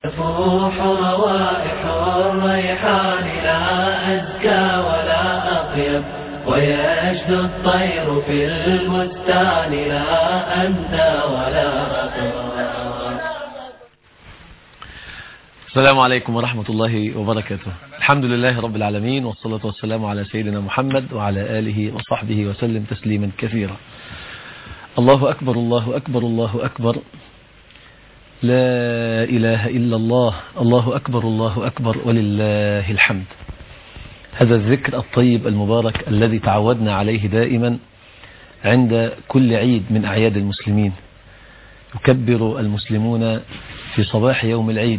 تفوح روائح الريحان لا أزكى ولا أطيب، ويشدو الطير في البستان لا أندى ولا أطيب. السلام عليكم ورحمة الله وبركاته. الحمد لله رب العالمين، والصلاة والسلام على سيدنا محمد وعلى آله وصحبه وسلم تسليما كثيرا. الله أكبر الله أكبر الله أكبر، لا إله إلا الله، الله أكبر الله أكبر ولله الحمد. هذا الذكر الطيب المبارك الذي تعودنا عليه دائما عند كل عيد من أعياد المسلمين. يكبر المسلمون في صباح يوم العيد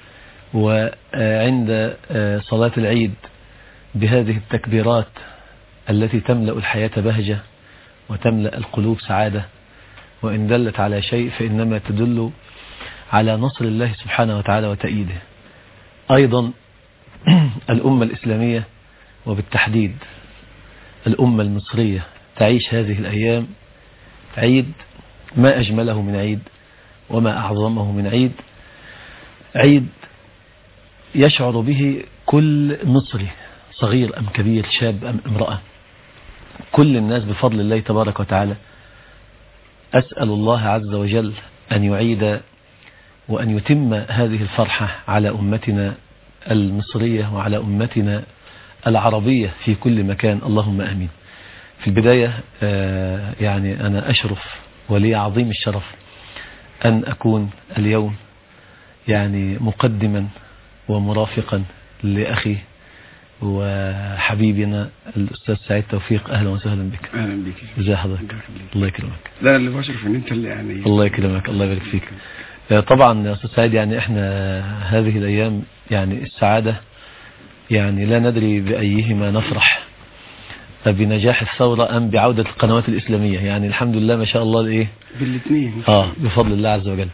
وعند صلاة العيد بهذه التكبيرات التي تملأ الحياة بهجة وتملأ القلوب سعادة، وإن دلت على شيء فإنما تدل على نصر الله سبحانه وتعالى وتأييده. أيضا الأمة الإسلامية وبالتحديد الأمة المصرية تعيش هذه الأيام عيد ما أجمله من عيد وما أعظمه من عيد، عيد يشعر به كل مصري صغير أم كبير، شاب أم امرأة، كل الناس بفضل الله تبارك وتعالى. أسأل الله عز وجل أن يعيد وأن يتم هذه الفرحة على أمتنا المصرية وعلى أمتنا العربية في كل مكان، اللهم آمين. في البداية يعني أنا أشرف ولي عظيم الشرف أن أكون اليوم يعني مقدما ومرافقا لأخي وحبيبنا الأستاذ سعيد توفيق. أهلا وسهلا بك. أهلا بك. ازي حضرتك؟ الله يكرمك. لا اللي بشرف ان انت اللي يعني. الله يكرمك، الله يبارك فيك. طبعا يا أستاذ سعيد، يعني احنا هذه الأيام يعني السعادة يعني لا ندري بأيهما نفرح، بنجاح الثورة أم بعودة القنوات الإسلامية. يعني الحمد لله ما شاء الله الايه بالاثنين بفضل الله عز وجل.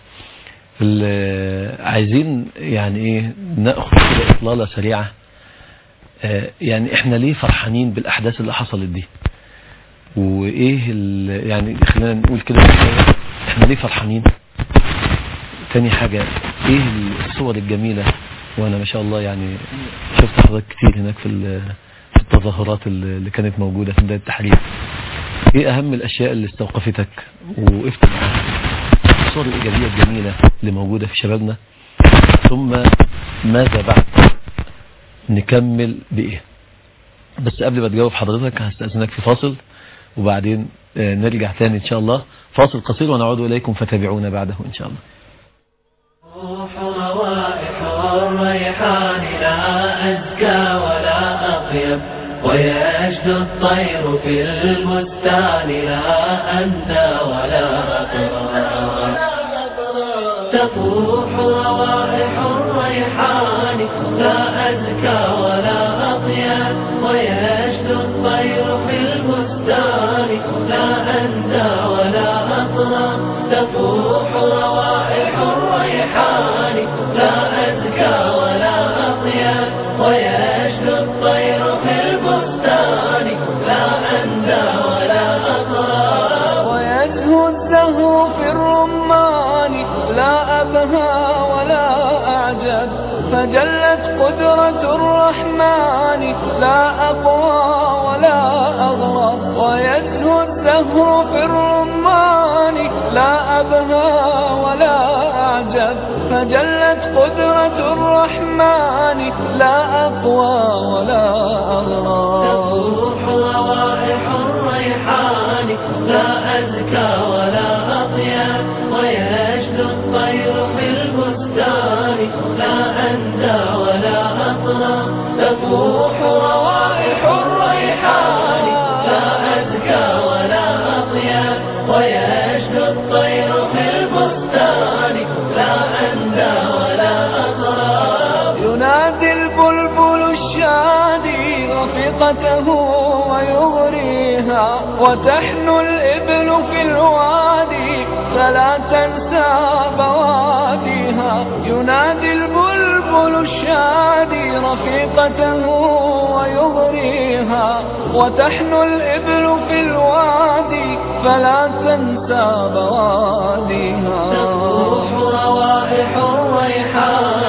عايزين يعني ايه نأخذ كده إطلالة سريعة. يعني احنا ليه فرحانين بالأحداث اللي حصلت دي، وايه يعني خلينا نقول كده احنا ليه فرحانين. تاني حاجة ايه الصور الجميلة، وانا ما شاء الله يعني شفت حضرتك كتير هناك في التظاهرات اللي كانت موجودة في بداية التحرير. ايه اهم الاشياء اللي استوقفتك وقفت معاها، الصور الايجابية الجميلة اللي موجودة في شبابنا، ثم ماذا بعد، نكمل بايه. بس قبل ما تجاوب حضرتك هستأذنك في فاصل، وبعدين نرجع تاني ان شاء الله. فاصل قصير ونعود اليكم فتابعونا بعده ان شاء الله. روائح الريحان لا أزكى ولا أطيب، ويشدو الطير في البستان لا أندى ولا أطيب. تفوح روائح الريحان لا أزكى ولا أطيب، ويشدو الطير في البستان لا أندى ولا أطيب. تفوح روائح الريحان لا أزكى ولا أطيب، ويشدو الطير في البستان لا أندى ولا أطيب. ويزهو الزهو في الرمان لا أبهى ولا أعجب، فجلت قدرة الرحمن لا أقوى ولا أغرب. ويزهو الزهو في الرمان لا أبهى ولا أعجب، فجلت قدرة الرحمن لا أقوى ولا أغرب. تفوح روائح الريحان لا أزكى ولا أطيب، ويشدو الطير في البستان لا أندى ولا أطيب. تفوح روائح الريحان لا أزكى ولا أطيب، ويشدو الطير في البستان لا أندى ولا أطيب. ينادي البلبل الشادي رفيقته ويغريها، وتحنو الإبل في الوادي فلا تنسى بواديها. ينادي البلبل الشادي رفيقته ويغريها، وتحنو الإبل في الوادي فلا تنسى بواديها. تفوح روائح الريحان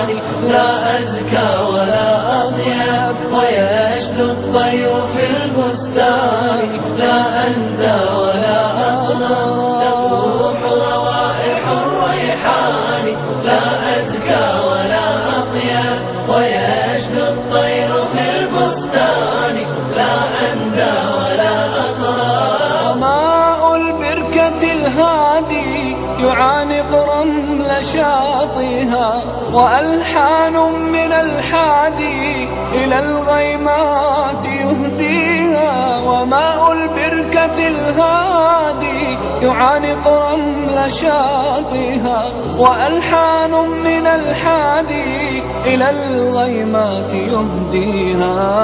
أزكى ولا أطيب ويشدو الطير في البستان لا أندى ولا أطلى تفوح روائح الريحان لا أزكى ولا أطيب ويشدو الطير في البستان لا أندى ولا أطلى وماء البركة الهادي يعانق رمل شاطئها وألحان من الحادي إلى الغيمات يهديها وماء البركة الهادي يعانق رمل شاطئها وألحان من الحادي إلى الغيمات يهديها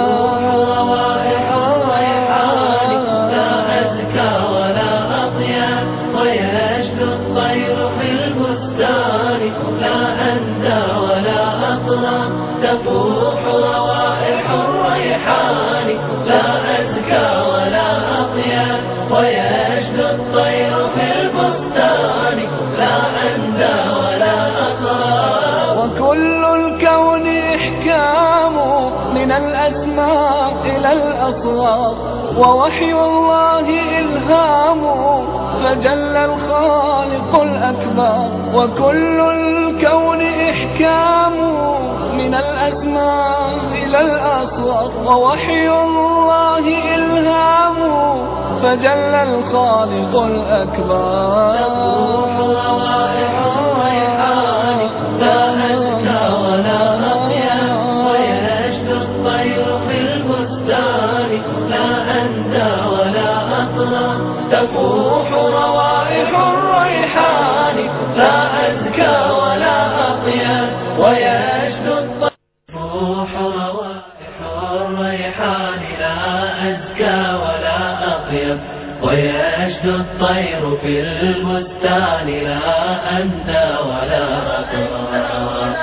ويشدو الطير في البستان لا أندى ولا أطلى تفوح روائح الريحان لا أزكى ولا أطيب ويشدو الطير في البستان لا أندى ولا أطلى وكل الكون إحكام من الأسماء إلى الأصوات ووحي الله إلهام فجل الخالق الأكبر وكل الكون إحكام من الأسماء إلى الأصوات ووحي الله إلهام فجل الخالق الأكبر تفوح روائح الريحان لا أزكى ولا أطيب ويشدو الطير في البستان لا أندى ولا أطلى تفوح روائح الريحان لا أزكى ولا أطيب ويشدو الطير تفوح روائح الريحان لا أزكى ولا أطيب ويشدو الطير في البستان لا أندى ولا أطلى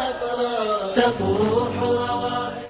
تفوح روائح.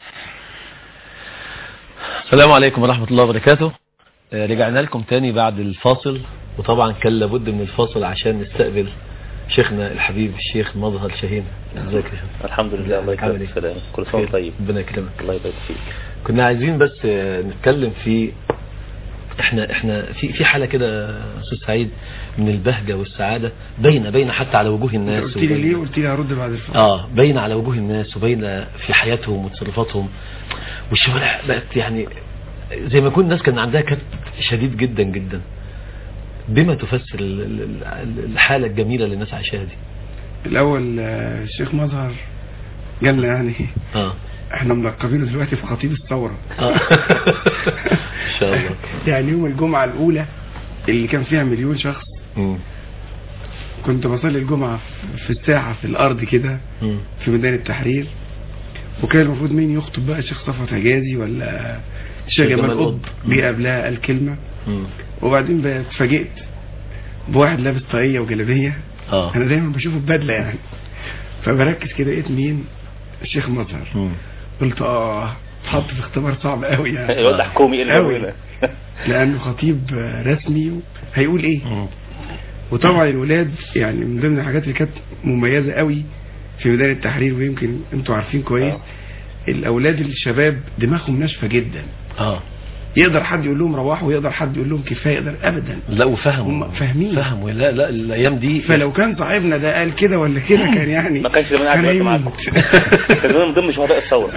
السلام عليكم ورحمة الله وبركاته. رجعنا لكم تاني بعد الفاصل، وطبعا كان لابد من الفاصل عشان نستقبل شيخنا الحبيب الشيخ مظهر شاهين. ازيك يا شيخ؟ الحمد لله، الله يكرمك. السلام، كل سنة طيب. ربنا يكرمك. الله يبارك فيك. كنا عايزين بس نتكلم في احنا في حالة كده استاذ سعيد من البهجة والسعادة باينة حتى على وجوه الناس. قلت لي ليه؟ قلت لي هرد بعد الفاصل. باينة على وجوه الناس وباينة في حياتهم وتصرفاتهم، والشوارع بقت يعني زي ما يكون الناس كان عندها كبت شديد جدا جدا. بما تفسر الحالة الجميلة اللي الناس عايشاها دي؟ الاول الشيخ مظهر قالنا يعني احنا ملقبينه دلوقتي في خطيب الثورة. ان شاء الله. يعني يوم الجمعة الاولى اللي كان فيها 1,000,000 شخص كنت بصلي الجمعة في الساعة في الارض كده في ميدان التحرير، وكان المفروض مين يخطب بقى؟ الشيخ صفوت حجازي ولا الشيخ جمال قطب؟ جه قبلها قال كلمة، وبعدين بقى اتفاجئت بواحد لابس طاقية وجلابية. انا دايما بشوفه ببدلة يعني، فبركز كده لقيت مين؟ الشيخ مظهر. قلت اتحط في اختبار صعب قوي يعني. الوضع حكومي قوي لانه خطيب رسمي هيقول ايه. وطبعا الولاد يعني من ضمن الحاجات اللي كانت مميزة قوي في ميدان التحرير، ويمكن انتوا عارفين كويس، الاولاد الشباب دماغهم ناشفة جدا. يقدر حد يقول لهم روحوا، ويقدر حد يقول لهم كفايه، يقدر ابدا. لا وفهموا، فاهمين. لا الايام دي. فلو كان صاحبنا ده قال كده ولا كده كان يعني ما كانش زمان قاعد معاكم. كان من ضمن شهداء الثوره.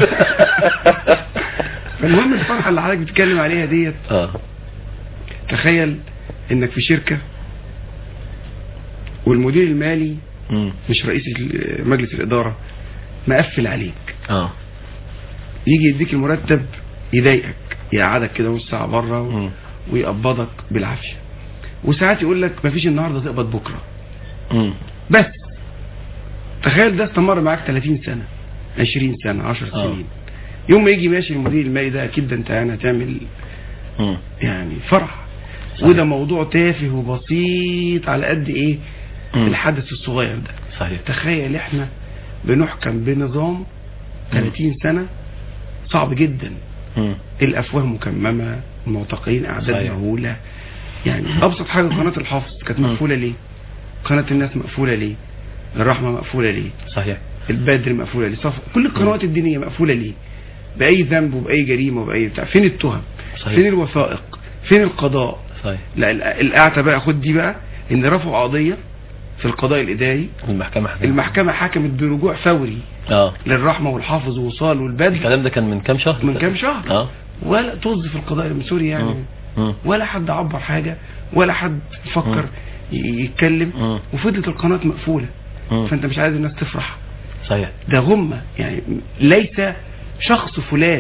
فالمهم الفرحه اللي حضرتك بتتكلم عليها ديت، تخيل انك في شركه والمدير المالي مش رئيس مجلس الاداره مقفل عليك. يجي يديك المرتب يضايقك، يقعدك كده نص ساعه بره ويقبضك بالعافيه، وساعات يقول لك مفيش النهارده تقبض بكره. بس تخيل ده استمر معاك 30 سنه 20 سنه 10 سنين. يوم ما يجي ماشي المدير المالي ده، اكيد ده انت يعني هتعمل يعني فرح. صحيح. وده موضوع تافه وبسيط على قد ايه الحدث الصغير ده. صحيح. تخيل احنا بنحكم بنظام 30 سنه صعب جدا. الافواه مكممه، المعتقلين اعداد مهوله. يعني ابسط حاجه قناه الحافظ كانت مقفوله ليه؟ قناه الناس مقفوله ليه؟ الرحمه مقفوله ليه؟ صحيح. البدر مقفولة ليه، صف كل القنوات الدينية مقفولة ليه، بأي ذنب وبأي جريمة وبأي بتاع. فين التهم؟ صحيح. فين الوثائق؟ فين القضاء؟ صحيح. لا الأعتى بقى خد دي بقى، إن رفعوا قضية في القضاء الإداري، المحكمة حكمت برجوع فوري للرحمة والحافظ ووصال والبدر. الكلام ده كان من كام شهر؟ من كام شهر. ولا طز في القضاء المصري يعني. ولا حد عبر حاجة، ولا حد فكر يتكلم، وفضلت القناة مقفولة. فانت مش عايز الناس تفرح. صحيح. ده غمة يعني، ليس شخص فلان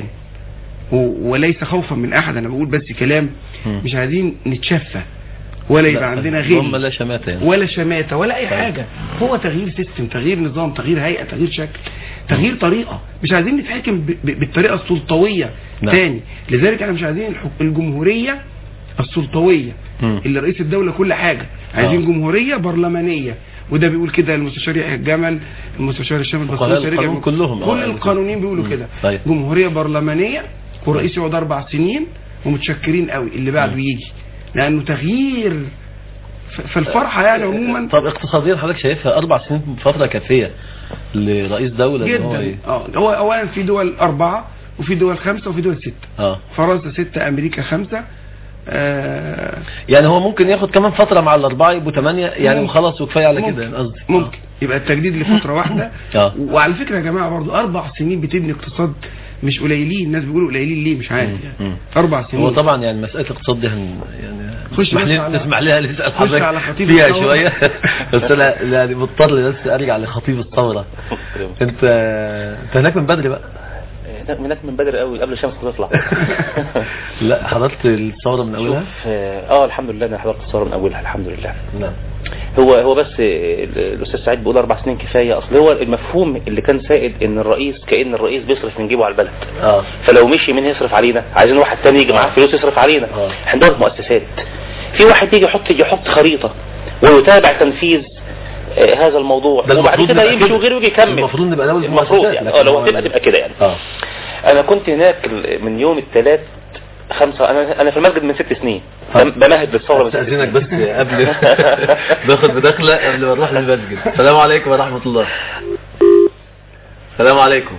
وليس خوفا من احد، انا بقول بس كلام. مش عايزين نتشفى ولا يبقى عندنا غير ولا شماتة يعني. ولا شماتة ولا اي حاجة. هو تغيير سيستم، تغيير نظام، تغيير هيئة، تغيير شكل، تغيير طريقة. مش عايزين نتحكم بالطريقة السلطوية تاني. لذلك انا مش عايزين الجمهورية السلطوية اللي رئيس الدولة كل حاجة. عايزين جمهورية برلمانية، وده بيقول كده المستشار يحيى الجمل، المستشار الشامل، بس كلهم كل القانونيين بيقولوا كده. جمهورية برلمانية، ورئيس يقعد 4 سنين، ومتشكرين قوي اللي بعده يجي، لانه تغيير في الفرحة يعني عموما. طب اقتصاديا حضرتك شايفها 4 سنين فترة كافية لرئيس دولة جدا؟ هو اولا في دول 4 وفي دول 5 وفي دول 6. فرنسا 6، امريكا 5. يعني هو ممكن ياخد كمان فترة مع ال4 يبقوا 8 يعني، وخلاص وكفاية على كده يعني قصدي. ممكن يبقى التجديد لفترة واحدة. وعلى فكرة يا جماعة برضو 4 سنين بتبني اقتصاد مش قليلين. الناس بيقولوا قليلين ليه؟ مش عارف يعني. 4 سنين هو طبعا يعني مسألة الاقتصاد دي يعني تسمح ليها لسه على خطيب فيها شوية. بس انا يعني مضطر بس ارجع لخطيب الثورة. انت هناك من بدري بقى؟ هناك من بدري قوي قبل الشمس تطلع. لا حضرت الثورة من اولها؟ الحمد لله انا حضرت الثورة من اولها الحمد لله. نعم. هو بس الاستاذ سعيد بيقول 4 سنين كفايه. اصل هو المفهوم اللي كان سائد ان الرئيس كأن الرئيس بيصرف من جيبه على البلد. فلو مشي مين يصرف علينا؟ عايزين واحد تاني يجي معاه فلوس يصرف علينا. احنا دول مؤسسات، في واحد يجي يحط خريطه ويتابع تنفيذ هذا الموضوع، وبعد كده يمشي وغيره يجي يكمل. المفروض نبقى اول المفروض يعني لو هتبقى كده يعني. انا كنت هناك من يوم الثلاث 5. انا في المسجد من 6 سنين بمهد للثوره. استاذنك بس قبل باخد بدخله قبل ما نروح للمسجد. السلام عليكم ورحمه الله. السلام عليكم.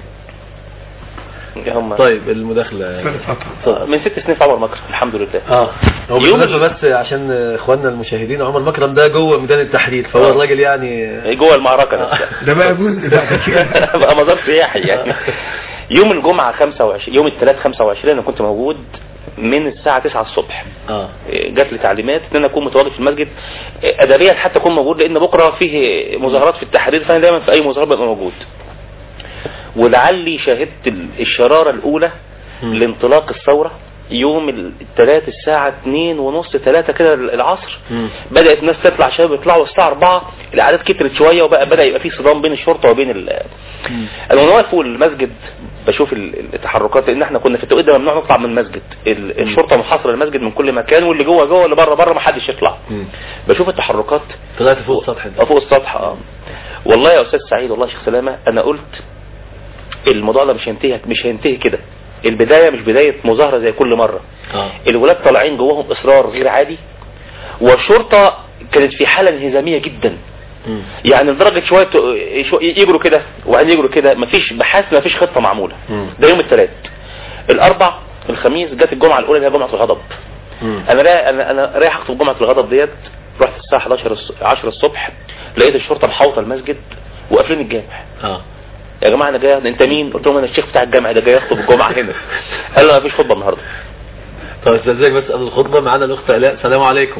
طيب المداخله من 6 سنين في عمر مكرم الحمد لله. هو بالمناسبه بس عشان اخواننا المشاهدين، عمر مكرم ده جوه ميدان التحرير، فهو الراجل يعني جوه المعركه نفسها. ده بقى جزء بقى مزار سياحي يعني. يوم الجمعه 25 يوم الثلاث 25 انا كنت موجود من الساعة 9 الصبح. جات لي تعليمات ان انا اكون متواجد في المسجد اداريا حتى اكون موجود، لان بكرة فيه مظاهرات في التحرير، فانا دايما في اي مظاهرة ببقى موجود. ولعلي شاهدت الشرارة الاولى لانطلاق الثورة يوم الثلاث الساعة 2:30 3 كده العصر. بدأت الناس تطلع، شباب يطلعوا الساعة 4، الاعداد كترت شوية، وبقى بدأ يبقى فيه صدام بين الشرطة وبين انا واقف فوق المسجد بشوف التحركات، لان احنا كنا في التوقيت ده ممنوع نطلع من المسجد. الشرطة محاصرة المسجد من كل مكان، واللي جوه واللي بره ما حدش يطلع. بشوف التحركات. طلعت فوق السطح ده؟ فوق السطح. والله يا استاذ سعيد، والله يا شيخ سلامة، انا قلت الموضوع ده مش هينتهي كده. البداية مش بداية مظاهرة زي كل مرة. الولاد طالعين جواهم اصرار غير عادي، والشرطة كانت في حالة انهزامية جدا. يعني لدرجة شوية يجروا كده وبعدين يجروا كده، مفيش خطة معمولة. ده يوم الثلاث. الاربع الخميس جت الجمعة الاولى اللي هي جمعة الغضب. انا رايح اخطب جمعة الغضب ديت. رحت الساعة 10 الصبح، لقيت الشرطة محاوطة المسجد وقافلين الجامع. يا جماعة انا جاي، انت مين؟ قلت لهم انا الشيخ بتاع الجامع ده، جاي اخطب الجمعة هنا. قالوا ما فيش خطبة النهاردة. طب استاذنك بس قبل الخطبة معانا الاخت الاء. السلام عليكم.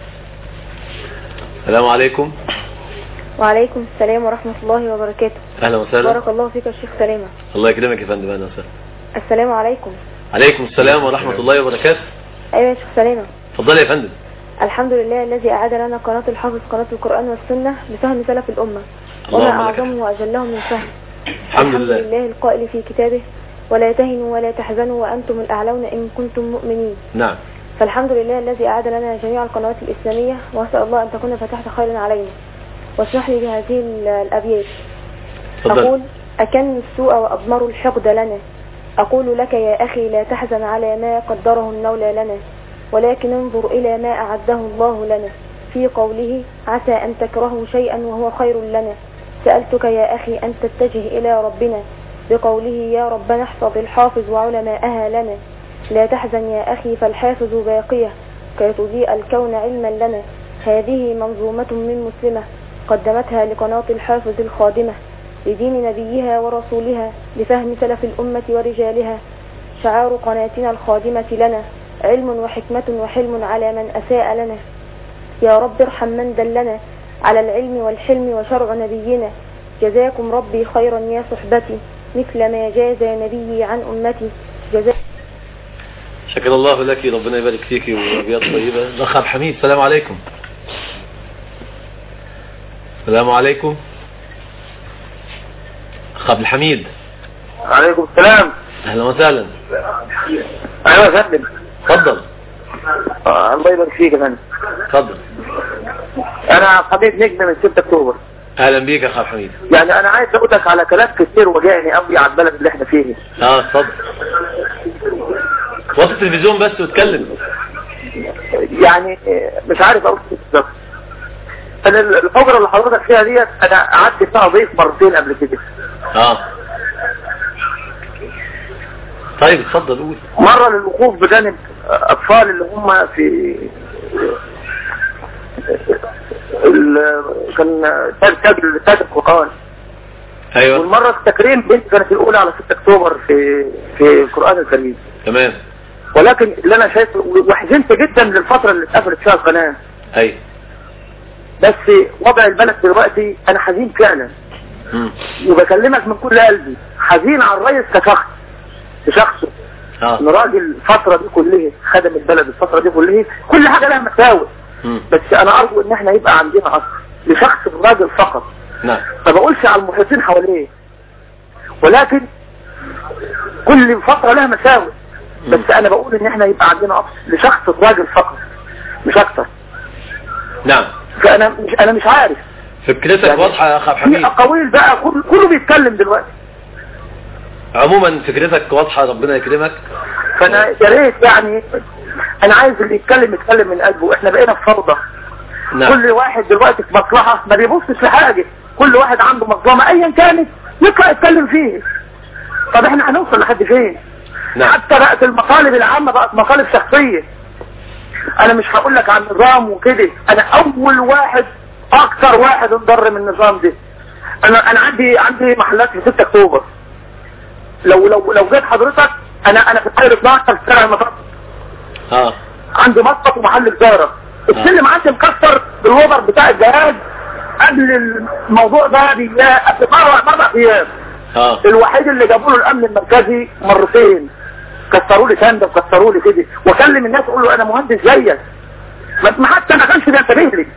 السلام عليكم. وعليكم السلام ورحمة الله وبركاته. اهلا وسهلا. بارك الله فيك يا شيخ سلامة. الله يكرمك يا فندم. اهلا وسهلا. السلام عليكم. عليكم السلام ورحمة الله وبركاته. ايوه يا شيخ سلامة. اتفضلي يا فندم. الحمد لله الذي أعاد لنا قناة الحافظ، قناة القرآن والسنة بفهم سلف الأمة، وما أعظمه وأجله من فهم. الحمد لله القائل في كتابه: ولا تهنوا ولا تحزنوا وأنتم الأعلون إن كنتم مؤمنين. نعم. فالحمد لله الذي أعاد لنا جميع القنوات الإسلامية، وأسأل الله أن تكون فتحت خيرا علينا. واسمح لي بهذه الأبيات. أقول: أكن السوء وأضمر الحقد لنا، أقول لك يا أخي لا تحزن على ما قدره المولى لنا، ولكن انظر إلى ما أعده الله لنا في قوله: عسى أن تكرهوا شيئا وهو خير لنا، سألتك يا أخي أن تتجه إلى ربنا بقوله يا ربنا احفظ الحافظ وعلماءها لنا. لا تحزن يا أخي فالحافظ باقية كي تضيء الكون علما لنا. هذه منظومة من مسلمة قدمتها لقناة الحافظ الخادمة لدين نبيها ورسولها لفهم سلف الأمة ورجالها. شعار قناتنا الخادمة لنا علم وحكمة وحلم على من أساء لنا. يا رب ارحم من دلنا على العلم والحلم وشرع نبينا. جزاكم ربي خيرا يا صحبتي مثل ما جاز نبيي عن أمتي. شكر الله لك، ربنا يبارك فيك وأبيات طيبة. الأخ عبد الحميد السلام عليكم. السلام عليكم أخ عبد الحميد. عليكم السلام. أهلا وسهلا. أهلا يا فندم. تفضل. الله يبارك فيك يا فندم. تفضل. أنا حميد نجم من 6 أكتوبر. أهلا بيك يا أخ عبد الحميد. يعني أنا عايز أقول لك على كلام كتير وجعني قوي على البلد اللي احنا فيه. اتفضل. وطي التلفزيون بس واتكلم. يعني مش عارف أقول بالظبط. أنا الحجرة اللي حضرتك فيها ديت أنا قعدت فيها ضيف مرتين قبل كده. طيب اتفضل قول. مرة للوقوف بجانب أطفال اللي هم في كان تاج القرآن. ايوه. والمرة التكريم بنت كانت الأولى على 6 أكتوبر في القرآن الكريم. تمام. ولكن اللي أنا شايفه وحزنت جدا للفترة اللي اتقفلت فيها القناة. ايوه. بس وضع البلد دلوقتي أنا حزين فعلا. وبكلمك من كل قلبي، حزين على الرئيس كشخصه. ان راجل الفترة دي كلها خدم البلد الفترة دي كلها، كل حاجة لها مساوئ. بس انا ارجو ان احنا يبقى عندنا اصل لشخص الراجل فقط. نعم. ما بقولش على المحيطين حواليه، ولكن كل فترة لها مساوئ. بس انا بقول ان احنا يبقى عندنا اصل لشخص الراجل فقط مش اكتر. نعم. فانا مش عارف. فكرتك يعني واضحة يا اخ عبد الحميد. في اقاويل بقى كله بيتكلم دلوقتي. عموما فكرتك واضحة، ربنا يكرمك. فانا يا ريت يعني انا عايز اللي يتكلم من قلبه. احنا بقينا في فوضى. نعم. كل واحد دلوقتي في مصلحة ما بيبصش لحاجة، كل واحد عنده مظلمة ايا كانت يطلع يتكلم فيه. طب احنا هنوصل لحد فين؟ نعم. حتى بقت المطالب العامة بقت مطالب شخصية. انا مش هقول لك عن نظام وكده، انا اول واحد اكتر واحد انضر من النظام ده. انا عندي محلات في 6 اكتوبر. لو جيت حضرتك انا في الحي 12 في شارع المطار. عندي مطبخ ومحل تجاره. السلم عندي مكسر بالوبر بتاع الجهاز قبل الموضوع ده قبل مرة ايام. الوحيد اللي جابوا له الامن المركزي مرتين، كسروا لي سند وكسروا لي كده، واكلم الناس اقول له انا مهندس زيك، ما حتى ما كانش بينتبه لي.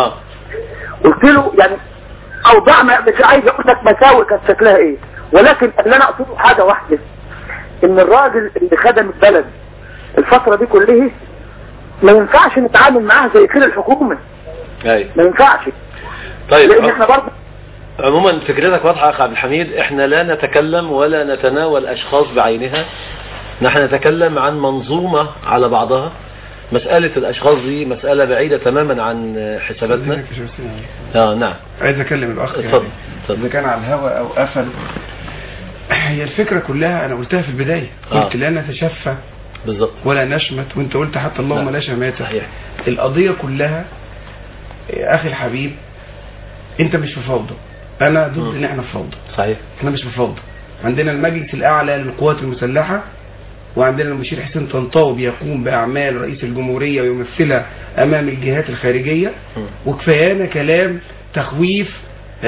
قلت له يعني اوضاع مش عايز اقول لك مساوئ كانت شكلها ايه، ولكن اللي انا اقصده حاجه واحده، ان الراجل اللي خدم البلد الفتره دي كلها ما ينفعش نتعامل معاه زي كده الحكومه. ايوه ما ينفعش. طيب لان احنا برضه عموما فكرتك واضحه يا اخ عبد الحميد. احنا لا نتكلم ولا نتناول اشخاص بعينها، نحن نتكلم عن منظومه على بعضها. مسألة الأشخاص دي مسألة بعيدة تماما عن حساباتنا. نعم. عايز أكلم الأخ اتفضل. إذا كان على الهواء أو قفل. هي الفكرة كلها أنا قلتها في البداية، قلت لا نتشفى بالظبط ولا نشمت، وانت قلت حتى اللهم لا شماتة. صحيح. القضية كلها يا أخي الحبيب أنت مش في فوضى، أنا ضد إن احنا في فوضى. صحيح. احنا مش في فوضى. عندنا المجلس الأعلى للقوات المسلحة، وعندنا المشير حسين طنطاوي بيقوم بأعمال رئيس الجمهورية ويمثلها أمام الجهات الخارجية، وكفايانا كلام تخويف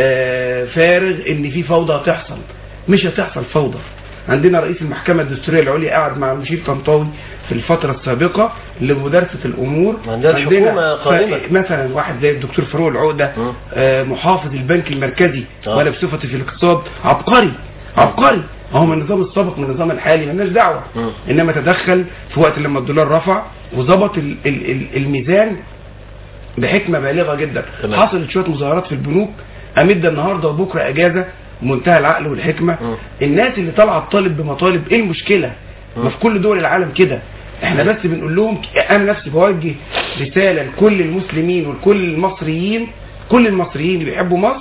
فارغ إن في فوضى هتحصل. مش هتحصل فوضى. عندنا رئيس المحكمة الدستورية العليا قاعد مع المشير طنطاوي في الفترة السابقة لمدارسة الأمور. عندنا حكومة قائمة مثلا واحد زي الدكتور فاروق العقدة محافظ البنك المركزي ولا بصفتي في الاقتصاد عبقري اهو من النظام السابق من النظام الحالي مالناش دعوه. انما تدخل في وقت لما الدولار رفع وظبط الميزان بحكمه بالغه جدا. حصلت شويه مظاهرات في البنوك، امد النهارده وبكره اجازه، منتهى العقل والحكمه. الناس اللي طالعه تطالب بمطالب ايه المشكله؟ ما في كل دول العالم كده. احنا بس بنقول لهم، انا نفسي بوجه رساله لكل المسلمين وكل المصريين، كل المصريين اللي بيحبوا مصر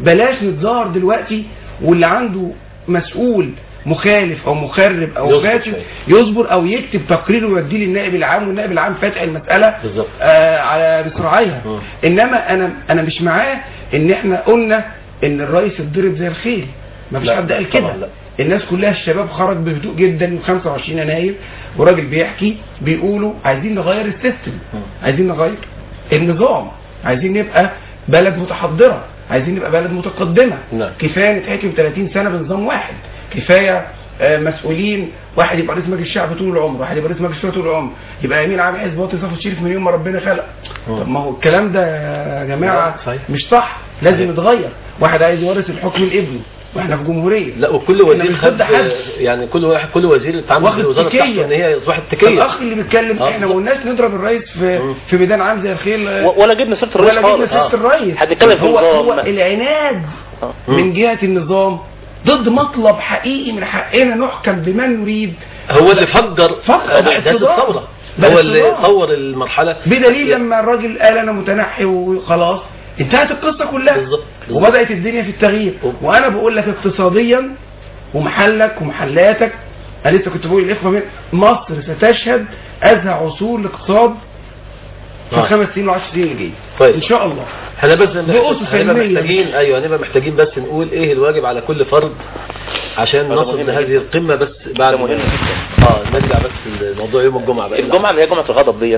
بلاش نتظاهر دلوقتي، واللي عنده مسؤول مخالف او مخرب او فاسد يصبر او يكتب تقرير ويوديه للنائب العام، والنائب العام فاتح المساله على مصراعيها. انما انا مش معاه ان احنا قلنا ان الرئيس اتضرب زي الخيل، ما فيش حد قال كده. الناس كلها الشباب خرج بهدوء جدا من 25 يناير، وراجل بيحكي بيقولوا عايزين نغير السيستم، عايزين نغير النظام، عايزين نبقى بلد متحضره، عايزين نبقى بلد متقدمه. كفايه نتحكم 30 سنه بنظام واحد، كفايه مسؤولين، واحد يبقى رئيس مجلس الشعب طول العمر، واحد يبقى رئيس مجلس الشورى طول العمر، يبقى امين عام حزب وطني صف الشريف من يوم ما ربنا خلق. طب ما هو الكلام ده يا جماعه مش صح، لازم يتغير. واحد عايز يورث الحكم لابنه، واحنا في جمهوريه. لا، وكل وزير خد يعني كل وزير اتعامل في الوزاره بتاعته ان هي اصبحت تكيه. الاخ اللي بيتكلم احنا ما قلناش نضرب الرئيس في ميدان عام زي الخيل، ولا جبنا سيره الرئيس ولا جبنا سيره الرئيس. هو العناد من جهه النظام ضد مطلب حقيقي من حقنا نحكم بما نريد. هو اللي فجر احداث الثوره، هو اللي طور المرحله، بدليل لما الراجل قال انا متنحي وخلاص انتهت القصه كلها بالزبط. وبدات الدنيا في التغيير. وانا بقول لك اقتصاديا ومحلك ومحلاتك، انا لسه كنت بقول للاخوه مصر ستشهد ازهى عصور الاقتصاد في 5 سنين و10 سنين الجايه. طيب ان شاء الله. احنا بس هنبقى محتاجين بس نقول ايه الواجب على كل فرد عشان نصل لهذه القمه. بس بعد نرجع بس لموضوع يوم الجمعه بقى. الجمعه اللي هي جمعه الغضب ديت،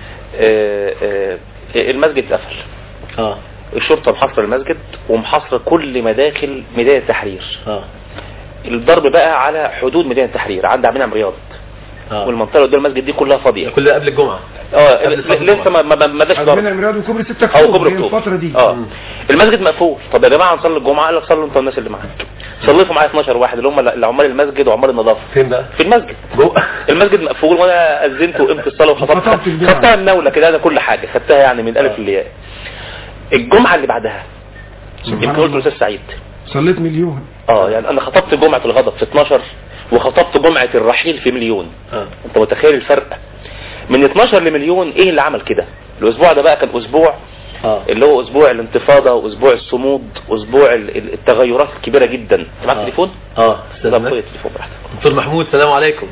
المسجد اتقفل. الشرطه محاصره المسجد ومحاصره كل مداخل ميدان التحرير. الضرب بقى على حدود ميدان التحرير عند عمين عم رياض، والمنطقه اللي قدام المسجد دي كلها فاضيه، كلها قبل الجمعه. لسه ما داش ضرب. عمين عم رياض وكوبري 6 اكتوبر الفتره دي. المسجد مقفول. طب يا جماعه نصلي الجمعه، قال لك صلوا انتوا الناس اللي معاك. صليتوا معايا 12 واحد اللي هم عمال المسجد وعمال النظافه. فين بقى؟ في المسجد جوه. المسجد مقفول، وانا اذنت وقمت الصلاه خدتها النوله كده، ده كل حاجه خدتها يعني من الف للياء. الجمعه اللي بعدها يمكن قلت للاستاذ سعيد صليت مليون. يعني انا خطبت جمعه الغضب في 12 وخطبت جمعه الرحيل في مليون. انت متخيل الفرق؟ من 12 لمليون. ايه اللي عمل كده؟ الاسبوع ده بقى كان اسبوع اللي هو اسبوع الانتفاضه واسبوع الصمود واسبوع التغيرات الكبيره جدا. معاك تليفون؟ استاذ التليفون براحتك. دكتور محمود السلام عليكم.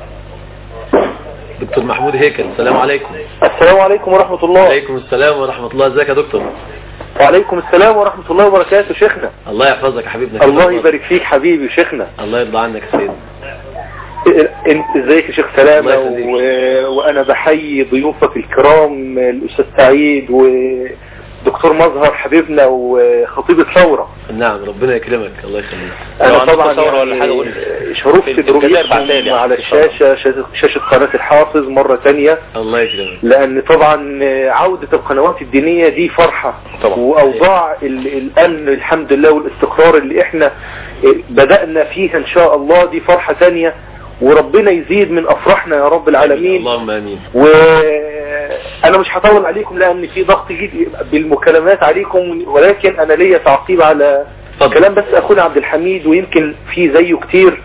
دكتور محمود هيكل السلام عليكم. السلام عليكم ورحمه الله. وعليكم السلام ورحمه الله. ازيك يا دكتور؟ وعليكم السلام ورحمه الله وبركاته. شيخنا الله يحفظك يا حبيبنا. الله يبارك فيك حبيبي شيخنا. الله يرضى عنك يا سيدي. ازيك يا شيخ سلامة؟ وانا بحيي ضيوفك الكرام الاستاذ سعيد ودكتور مظهر حبيبنا وخطيب الثورة. نعم ربنا يكرمك الله يخليك. انا طبعا شرفت برؤيتكم على شاشة قناة الحافظ مرة تانية. الله يكرمك. لان طبعا عودة القنوات الدينية دي فرحة طبعا. واوضاع الامن الحمد لله والاستقرار اللي احنا بدأنا فيها ان شاء الله دي فرحة تانية، وربنا يزيد من افراحنا يا رب العالمين. اللهم امين. وانا مش هطول عليكم لان في ضغط جديد بالمكالمات عليكم، ولكن انا ليا تعقيب على كلام بس اخونا عبد الحميد ويمكن في زيه كتير.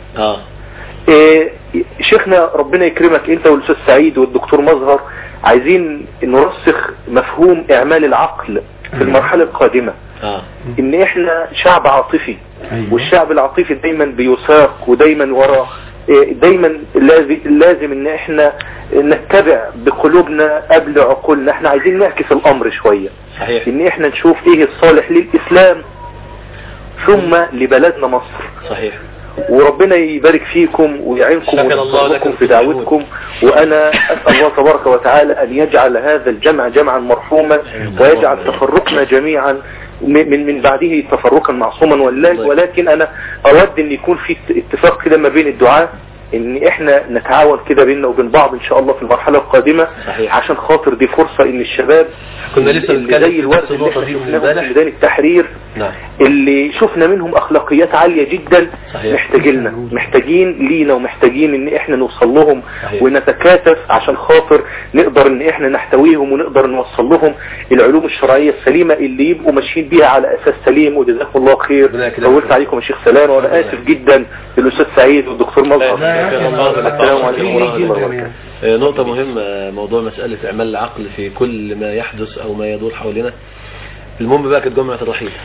شيخنا ربنا يكرمك انت والاستاذ سعيد والدكتور مظهر، عايزين نرسخ مفهوم اعمال العقل في المرحلة القادمة. ان احنا شعب عاطفي، والشعب العاطفي دايما بيساق ودايما وراه، دايما لازم ان احنا نتبع بقلوبنا قبل عقولنا. احنا عايزين نعكس الامر شوية. صحيح. ان احنا نشوف ايه الصالح للاسلام ثم لبلدنا مصر. صحيح. وربنا يبارك فيكم ويعينكم وينصركم في دعوتكم. وانا اسأل الله تبارك وتعالى ان يجعل هذا الجمع جمعا مرحوما، ويجعل تفرقنا جميعا من بعده تفرقا معصوما. ولكن انا اود ان يكون في اتفاق كده ما بين الدعاء ان احنا نتعاون كده بيننا وبين بعض ان شاء الله في المرحلة القادمة. صحيح. عشان خاطر دي فرصة ان الشباب كنا لسه اللي زي الوقت اللي احنا شفناهم في ميدان التحرير. نعم. اللي شفنا منهم اخلاقيات عالية جدا. صحيح. محتاجين لينا ومحتاجين ان احنا نوصل لهم. صحيح. ونتكاتف عشان خاطر نقدر ان احنا نحتويهم ونقدر نوصل لهم العلوم الشرعية السليمة اللي يبقوا ماشيين بيها على اساس سليم. وجزاكم الله خير. طولت عليكم يا شيخ سلام، وانا اسف جدا للاستاذ سعيد والدكتور مظهر. السلام عليكم ورحمة الله وبركاته. نقطة مهمة موضوع مسألة اعمال العقل في كل ما يحدث او ما يدور حولنا. المهم بقى كانت جمعة الرحيل.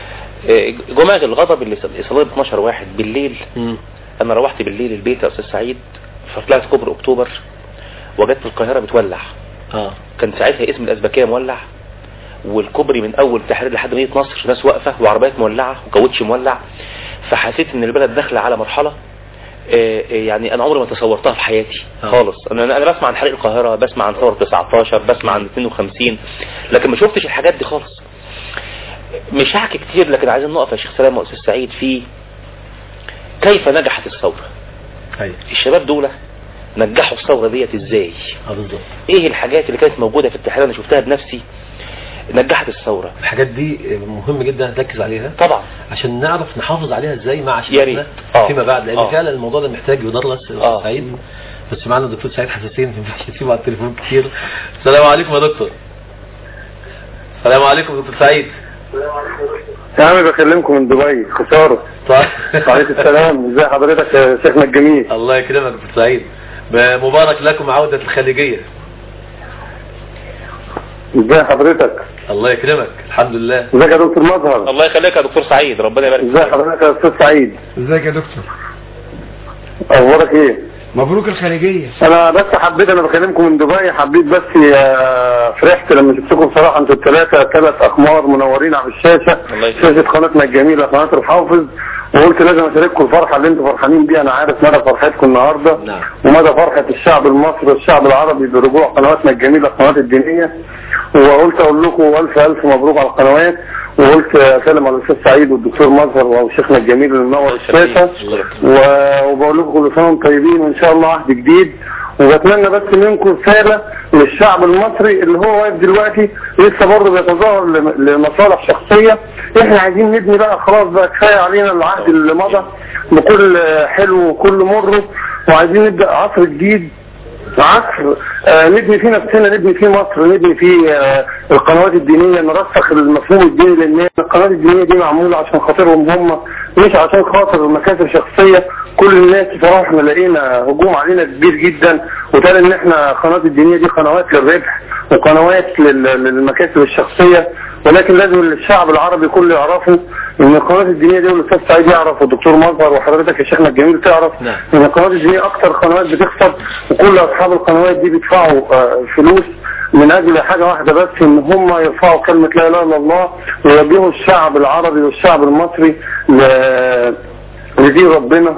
جماعة الغضب اللي صليت 12 واحد بالليل. انا روحت بالليل البيت يا استاذ سعيد، فطلعت كوبري اكتوبر وجدت القاهرة بتولع. كان ساعتها اسم الازبكية مولع، والكوبري من اول تحرير لحد مدينة نصر ناس واقفة وعربيات مولعة وكاوتش مولع. فحسيت ان البلد داخله على مرحلة يعني انا عمري ما تصورتها في حياتي خالص. انا بسمع عن حريق القاهرة، بسمع عن ثورة 19، بسمع عن 52، لكن ما شفتش الحاجات دي خالص. مش هحكي كتير، لكن عايزين نقف يا شيخ سلام واستاذ سعيد في كيف نجحت الثورة. الشباب دول نجحوا الثورة ديت ازاي؟ بالظبط. ايه الحاجات اللي كانت موجودة في التحرير انا شفتها بنفسي نجحت الثورة؟ الحاجات دي مهم جدا نركز عليها طبعا عشان نعرف نحافظ عليها ازاي مع شبابنا فيما بعد، لان فعلا الموضوع ده محتاج يدرس. سعيد بس معنا الدكتور سعيد حساسين مش هسيبه على التليفون كتير. السلام عليكم يا دكتور. السلام عليكم دكتور سعيد. يا عم بكلمكم من دبي خسارة. عليكم السلام، ازي حضرتك يا شيخنا الجميل؟ الله يكرمك دكتور سعيد، مبارك لكم عودة الخليجية. ازي حضرتك؟ الله يكرمك الحمد لله. ازيك يا دكتور مظهر؟ الله يخليك يا دكتور سعيد، ربنا يبارك فيك. ازي حضرتك يا استاذ سعيد؟ ازيك يا دكتور؟ اخبارك ايه؟ مبروك الخليجية. انا بس حبيت، انا بكلمكم من دبي، حبيت بس فرحت لما شفتكم بصراحة انتوا الثلاثة 3 اقمار منورين على الشاشة، شاشة قناتنا الجميلة قناة الحافظ، وقلت لازم اشارككم الفرحة اللي انتوا فرحانين بيها. انا عارف مدى فرحتكم النهاردة ومدى فرحة الشعب المصري والشعب العربي برجوع قنواتنا الجميلة القنوات الدينية، وقلت اقول لكم الف مبروك على القنوات، وقلت اكلم على الاستاذ سعيد والدكتور مظهر وشيخنا الجميل اللي منور الشاشة، وبقول لكم كل سنة وانتم طيبين وان شاء الله عهد جديد. وبتمنى بس منكم رسالة للشعب المصري اللي هو واقف دلوقتي لسه برضه بيتظاهر لمصالح شخصية. احنا عايزين نبني بقى، خلاص بقى كفاية علينا العهد اللي مضى بكل حلو وكل مر، وعايزين نبدأ عصر جديد، عصر نبني فيه نفسنا، نبني فيه مصر، نبني فيه القنوات الدينية، نرسخ المفهوم الديني للناس. القنوات الدينية دي معمولة عشان خاطرهم هم، مش عشان خاطر مكاسب شخصية. كل الناس بصراحة احنا لقينا هجوم علينا كبير جدا، وقال ان احنا القنوات الدينية دي قنوات للربح وقنوات للمكاسب الشخصية، ولكن لازم الشعب العربي كله يعرفه ان القنوات الدينية دي، والاستاذ سعيد يعرف والدكتور مظهر وحضرتك يا شيخنا الجميل تعرف ان القنوات الدينية اكتر قنوات بتخسر، وكل اصحاب القنوات دي بيدفعوا فلوس من اجل حاجة واحدة بس، ان هم يرفعوا كلمة لا اله الا الله ويوجهوا الشعب العربي والشعب المصري لدين ربنا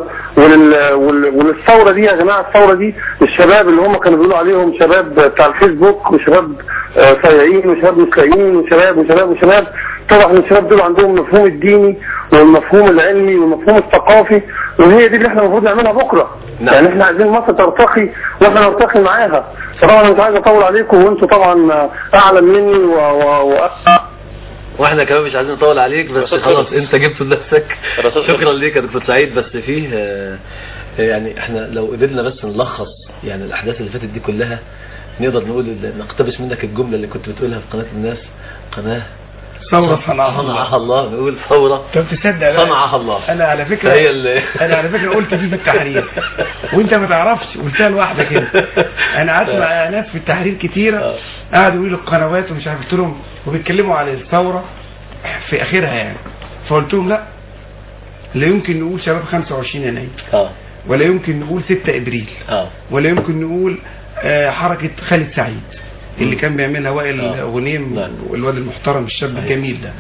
وللثورة دي. يا جماعة الثورة دي الشباب اللي هم كانوا بيقولوا عليهم شباب بتاع الفيسبوك وشباب صياعين وشباب مسلمين وشباب، طبعا الشباب دول عندهم المفهوم الديني والمفهوم العلمي والمفهوم الثقافي، وهي دي اللي احنا المفروض نعملها بكرة. يعني احنا عايزين مصر ترتقي واحنا نرتقي معاها. طبعا انا مش عايز اطول عليكم، وانتوا طبعا اعلم مني واحنا كمان مش عايزين نطول عليك، بس خلاص انت جبت لنفسك. شكرا ليك يا دكتور سعيد. بس فيه يعني احنا لو قدرنا بس نلخص يعني الاحداث اللي فاتت دي كلها، نقدر نقول نقتبس منك الجملة اللي كنت بتقولها في قناة الناس، قناة ثورة صنعها الله. نقول ثورة تصدق صنعها الله. انا على فكرة قلت دي في التحرير وانت ما تعرفش، قلتها لوحدك انت. انا اسمع ناس في التحرير كتيرة قاعدوا يقولوا القنوات ومش عارف، قلت لهم وبيتكلموا عن الثورة في اخرها يعني، فقلت لهم لا يمكن نقول شباب 25 يناير، ولا يمكن نقول 6 ابريل، ولا يمكن نقول حركة خالد سعيد اللي كان بيعملها وائل غنيم والواد المحترم الشاب الجميل ده.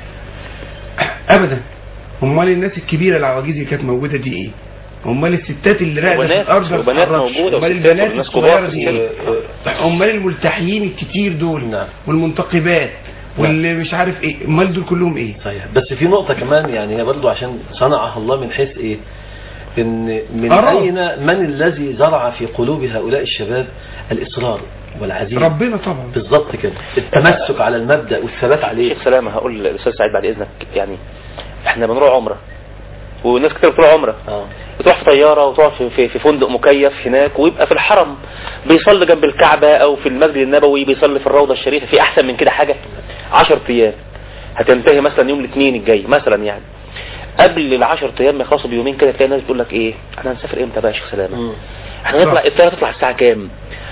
ابدا. امال الناس الكبيرة العواجيز اللي كانت موجودة دي ايه؟ امال الستات اللي راقدة في الارض، امال البنات الصغيرة دي ايه؟ امال الملتحيين الكتير دول والمنتقبات واللي مش عارف ايه، امال دول كلهم ايه؟ صحيح. بس في نقطة كمان يعني هي برضو عشان صنعها الله، من حيث ايه؟ ان من اين من الذي زرع في قلوب هؤلاء الشباب الاصرار والعزيمه؟ ربنا طبعا. بالظبط كده، التمسك على المبدأ والثبات عليه. شيخ سلامة هقول للاستاذ سعيد بعد اذنك، يعني احنا بنروح عمره والناس كتير بتروح عمره، بتروح في طياره وتقعد في فندق مكيف هناك، ويبقى في الحرم بيصلي جنب الكعبه او في المسجد النبوي بيصلي في الروضه الشريفه. في احسن من كده حاجه؟ 10 ايام هتنتهي مثلا يوم الاثنين الجاي مثلا، يعني قبل ال10 ايام ما يخلصوا بيومين كده تلاقي ناس بتقول لك ايه احنا هنسافر امتى بقى يا شيخ سلامة؟ احنا نطلع الطياره تطلع الساعه كام؟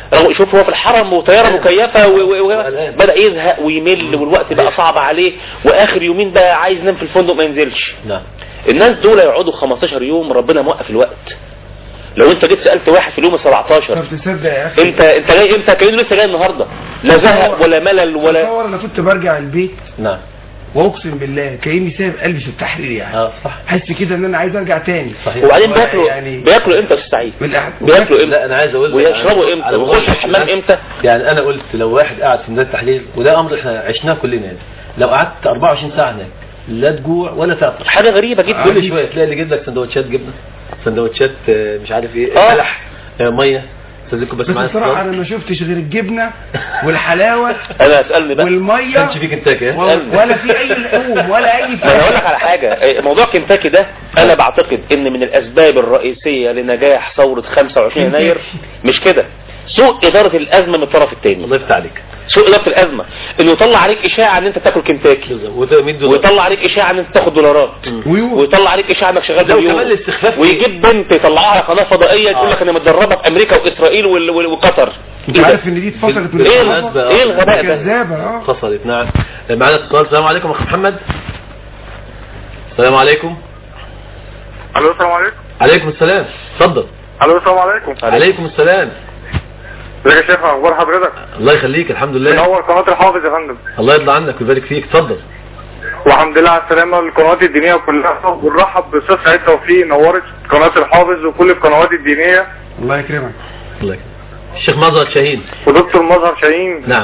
شوف هو في الحرم وطياره مكيفه وبدا يزهق ويمل والوقت بقى صعب عليه، واخر يومين بقى عايز ينام في الفندق ما ينزلش. الناس دول يقعدوا 15 يوم ربنا موقف الوقت. لو انت جيت سالت واحد في اليوم 17 انت جاي امتى؟ كانه لسه جاي النهارده، لا زهق ولا ملل ولا. انا كنت برجع البيت واقسم بالله كاني سايب قلبي في التحرير يعني. صح. حس كده ان انا عايز ارجع تاني. صحيح. وبعدين بياكلوا امتى يا استاذ سعيد؟ بياكلوا امتى؟ لا انا عايز اقول ويشربوا امتى ويخشوا الحمام امتى؟ يعني انا قلت لو واحد قاعد في ميدان التحرير، وده امر احنا عشناه كلنا يعني، لو قعدت 24 ساعه هناك لا تجوع ولا تعطش. حاجه غريبه جدا. كل شويه تلاقي اللي يجيب لك سندوتشات جبنه، سندوتشات مش عارف ايه، ملح، ميه. بس بصراحه انا ما شفتش غير الجبنه والحلاوه. انا اسالني بقى والميه. كانش في كنتاكي ولا في اي لحوم ولا اي فراخ. انا اقول لك على حاجه، موضوع كنتاكي ده انا بعتقد ان من الاسباب الرئيسيه لنجاح ثوره 25 يناير مش كده، سوء اداره الازمه من الطرف الثاني. الله يفتح عليك. سوء اداره الازمه انه يطلع عليك اشاعه ان انت تاكل كنتاكي، ويطلع عليك اشاعه ان انت تاخد دولارات، ويطلع عليك اشاعه انك شغال باليوم، ويجيب بنت يطلعها على قناه فضائيه تقول لك انا متدربه في امريكا واسرائيل وقطر. انت عارف ان دي اتفصلت من ايه الغباء ده؟ كذابه. اتفصلت. نعم. معانا اتصال. السلام عليكم اخ محمد. السلام عليكم. الو السلام عليكم. عليكم السلام. اتفضل. الو السلام عليكم. عليكم السلام. ازيك يا شيخ، اخبار حضرتك؟ الله يخليك. الحمد لله. منور قناه الحافظ يا فندم. الله يرضى عنك ويبارك فيك. اتفضل. والحمد لله على السلامه للقنوات الدينيه كلها، ونرحب باستاذ سعيد توفيق، نورت قناه الحافظ وكل القنوات الدينيه. الله يكرمك. الله يكرمك. الشيخ مظهر شاهين ودكتور مظهر شاهين. نعم.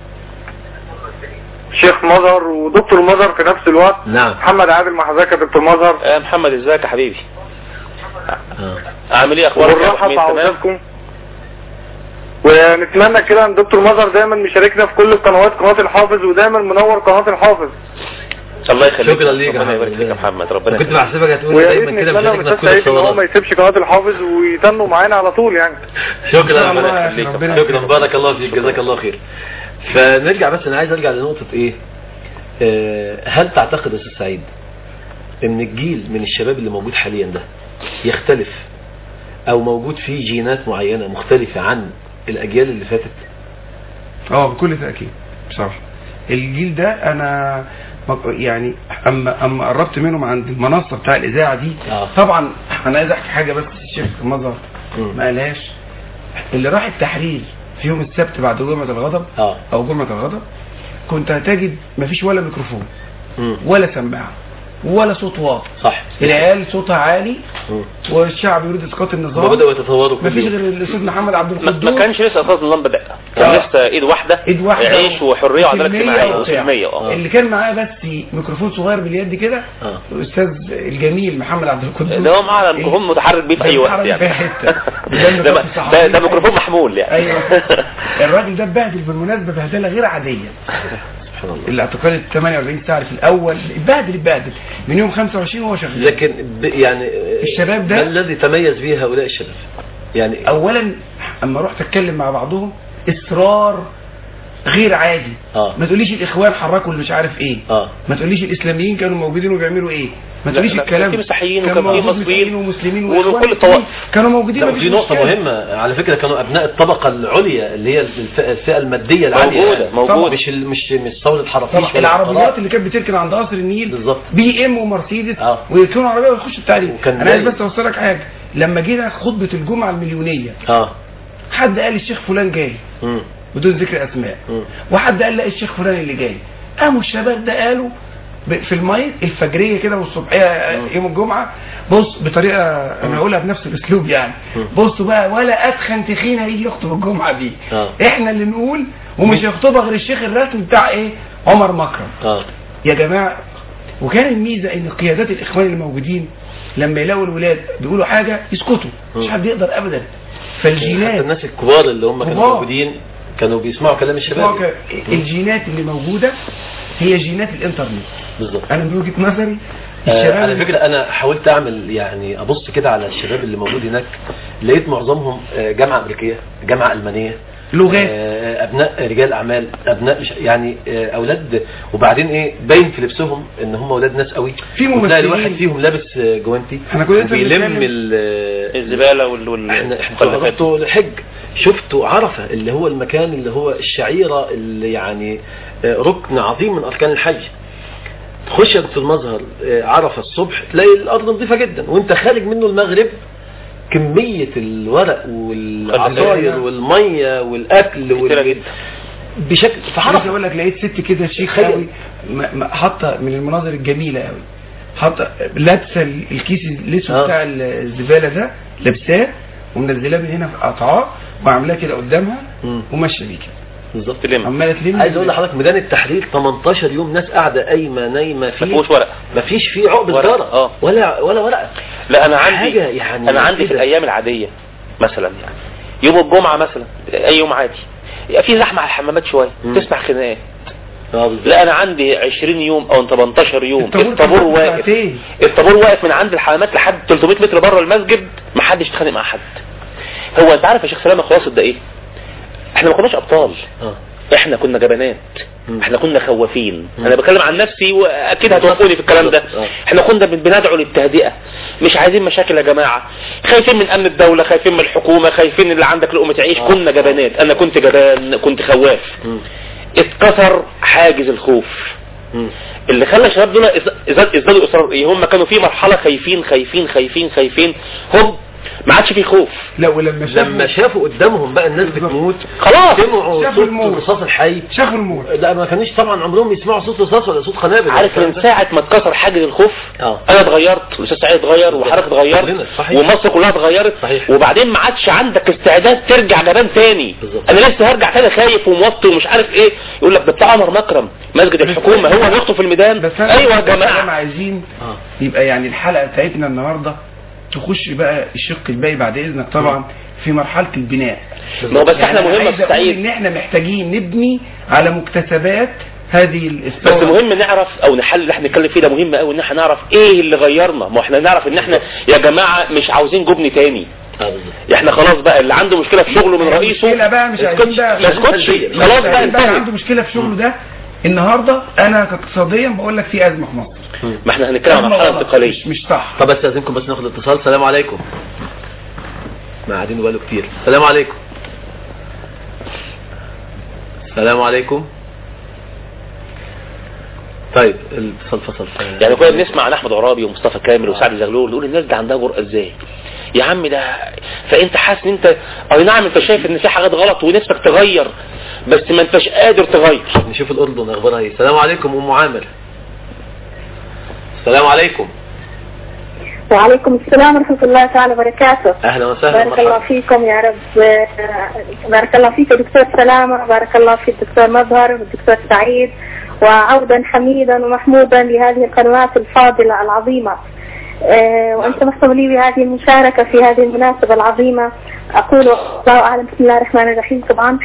شيخ مظهر ودكتور مظهر في نفس الوقت. نعم. محمد عادل مع حضرتك يا دكتور مظهر. محمد ازيك يا حبيبي؟ عامل ايه اخبارك؟ ونرحب بعوضكم، ونتمنى كده ان دكتور مظهر دايما مشاركنا في كل القنوات، قناه الحافظ، ودايما منور قناه الحافظ. الله يخليك. شكرا ليك. ربنا يبارك فيك يا محمد. ربنا كنت بحسبك هتقول دايما كده مشاركنا في كل الصورات. ما يسيبش قناه الحافظ ويتنوا معانا على طول يعني. شكرا. ربنا يخليك. شكرا. بارك الله فيك. جزاك الله خير. فنرجع، بس انا عايز ارجع لنقطه ايه، هل تعتقد يا استاذ سعيد ان الجيل من الشباب اللي موجود حاليا ده يختلف او موجود فيه جينات معينه مختلفه عن الاجيال اللي فاتت؟ بكل تاكيد بصراحه. الجيل ده انا يعني اما قربت منهم عند المنصه بتاع الاذاعه دي طبعا انا عايز احكي حاجه بس الشيخ مظهر ما قالهاش. اللي راح التحرير في يوم السبت بعد جمعه الغضب او جمعه الغضب كنت هتجد مفيش ولا ميكروفون ولا سماعه ولا صوت واطي. صح. العيال صوتها عالي والشعب يريد اسقاط النظام. بدأوا يتطوروا. مفيش غير الاستاذ محمد عبد القدوس. ما كانش لسه اسقاط النظام بدأ، كان لسه ايد واحده عيش وحريه وعداله اجتماعيه وسلميه. اللي كان معاه بس ميكروفون صغير باليد كده الاستاذ الجميل محمد عبد القدوس ده هو معاه ميكروفون متحرك بيه في اي وقت يعني. ده ميكروفون محمول يعني. ايوه. الراجل ده اتبهدل بالمناسبه بهدله غير عاديه. الاعتقال ال 48 ساعه في الاول اتبهدل من يوم 25 وهو شغال. لكن يعني الشباب ده ما الذي تميز به هؤلاء الشباب؟ يعني اولا اما رحت اتكلم مع بعضهم اصرار غير عادي. ما تقوليش الاخوان حركوا اللي مش عارف ايه. ما تقوليش الاسلاميين كانوا موجودين وبيعملوا ايه. ما تقوليش الكلام. في مسيحيين وكان في مصريين ومسلمين ومن كل الطوائف كانوا موجودين. دي نقطه مهمه على فكره. كانوا ابناء الطبقه العليا اللي هي الفئه الماديه العاليه موجوده. مش ثوره حرفيش. العربيات اللي كانت بتركن عند قصر النيل بالظبط بي ام ومرسيدس ويركنوا عربيه ويخشوا التعليم. انا عايز بس اوصلك حاجه. لما جينا خطبه الجمعه المليونيه حد قال الشيخ فلان جاي بدون ذكر اسماء، وحد قال لا الشيخ فلان اللي جاي. قاموا الشباب ده قالوا في المايك الفجريه كده والصبحيه يوم الجمعه، بص بطريقه انا هقولها بنفس الاسلوب يعني، بصوا بقى ولا اتخن تخين هيجي يخطب الجمعه دي. احنا اللي نقول ومش يخطبها غير الشيخ الرسمي بتاع ايه عمر مكرم. يا جماعه، وكان الميزه ان قيادات الاخوان اللي موجودين لما يلاقوا الولاد بيقولوا حاجه يسكتوا، مش حد يقدر ابدا. فالجينات الناس الكبار اللي هم كانوا موجودين كانوا بيسمعوا كلام الشباب. الجينات اللي موجوده هي جينات الانترنت بالظبط. انا من وجهه نظري على فكره انا حاولت اعمل يعني ابص كده على الشباب اللي موجود هناك، لقيت معظمهم جامعه امريكيه، جامعه المانيه، لغات، ابناء رجال اعمال، ابناء يعني اولاد. وبعدين ايه باين في لبسهم ان هم اولاد ناس قوي. في ممثلين الواحد فيهم لابس جوانتي بيلم الزباله احنا رحتوا الحج شفتوا عرفة اللي هو المكان اللي هو الشعيرة اللي يعني ركن عظيم من أركان الحج، تخش في المظهر عرفة الصبح تلاقي الأرض نظيفة جدا، وانت خارج منه المغرب كمية الورق والعصاير والمية والأكل بشكل عايز اقول لك لقيت ست كده شيخ قوي حاطه من المناظر الجميله قوي، حاطه لابسه الكيس الاسود بتاع الزباله ده لابساه ومنزلاه من هنا في قطعاه وعاملاه كده قدامها وماشيه بيه كده بالظبط. عماله تلم. عايز اقول لحضرتك ميدان التحرير 18 يوم ناس قاعده قايمه نايمه فيه، ما فيهوش ورق، ما فيش فيه عقد ذره ولا ورقه. لا انا عندي يعني انا عندي في الايام العاديه مثلا يعني يوم الجمعه مثلا اي يوم عادي يبقى في زحمه على الحمامات شويه تسمع خناقات. لا انا عندي 20 يوم او 18 يوم الطابور واقف من عند الحمامات لحد 300 متر بره المسجد، ما حدش يتخانق مع حد. هو انت عارف يا شيخ سلامه خلاص ده ايه؟ احنا ما كناش ابطال، احنا كنا جبنات، احنا كنا خوافين. انا بكلم عن نفسي واكيد هتوافقوني في الكلام ده. احنا كنا بندعو للتهدئه، مش عايزين مشاكل يا جماعه، خايفين من امن الدوله، خايفين من الحكومه، خايفين اللي عندك لقمه تعيش. كنا جبنات، انا كنت جبان، كنت خواف. اتكسر حاجز الخوف اللي خلى الشباب دول ازدادوا اصرار. هم كانوا في مرحله خايفين خايفين خايفين خايفين، هم ما عادش في خوف. لا ولما شافوا قدامهم بقى الناس بتموت خلاص، سمعوا صوت الرصاص الحي، شافوا الموت. لا ما كانوش طبعا عمرهم يسمعوا صوت رصاص ولا صوت قنابل. عارف من ساعه ما اتكسر حاجز الخوف انا اتغيرت، الاستاذ سعيد اتغير، وحضرتك اتغيرت، ومصر كلها اتغيرت. وبعدين ما عادش عندك استعداد ترجع جبان تاني. انا لسه هرجع تاني خايف وموطي ومش عارف ايه. يقول لك ده بتاع عمر مكرم مسجد الحكومه هو نقطه في الميدان. ايوه يا جماعه عايزين يبقى يعني الحلقه بتاعتنا النهارده تخش بقى الشق الباقي بعد اذنك طبعا في مرحله البناء. ما بس احنا مهم سعيد ان احنا محتاجين نبني على مكتسبات هذه الثوره. بس مهم نعرف او نحل اللي احنا بنتكلم فيه ده مهم قوي، ان احنا نعرف ايه اللي غيرنا. ما احنا نعرف ان احنا يا جماعه مش عاوزين جبن تاني. احنا خلاص بقى اللي عنده مشكله في شغله من رئيسه بقى مش عايزين بقى ما يسكتش، خلاص بقى انتهى. عنده مشكله في شغله ده النهارده انا كاقتصاديا بقول لك في ازمه في مصر. ما احنا هنتكلم عن مرحله انتقاليه مش صح. طب استاذنكم بس ناخد اتصال. السلام عليكم. ما قاعدين بقاله كتير. السلام عليكم. السلام عليكم. طيب الاتصال فصل. يعني كنا بنسمع عن احمد عرابي ومصطفى كامل وسعد زغلول نقول الناس دي عندها جرأة ازاي يا عم ده. فانت حاسس ان انت اي نعم انت شايف ان في حاجات غلط ونفسك تغير بس ما انتش قادر تغير. نشوف الاردن اخبارها ايه. السلام عليكم ام عامر. السلام عليكم. وعليكم السلام ورحمة الله تعالى وبركاته. اهلا وسهلا. بارك الله فيكم يا رب. بارك الله فيك دكتور سلامة، بارك الله فيك الدكتور مظهر والدكتور سعيد، وعودا حميدا ومحمودا لهذه القنوات الفاضلة العظيمة. وأنت محسن لي بهذه المشاركة في هذه المناسبة العظيمة. أقول الله أعلم. بسم الله الرحمن الرحيم. طبعا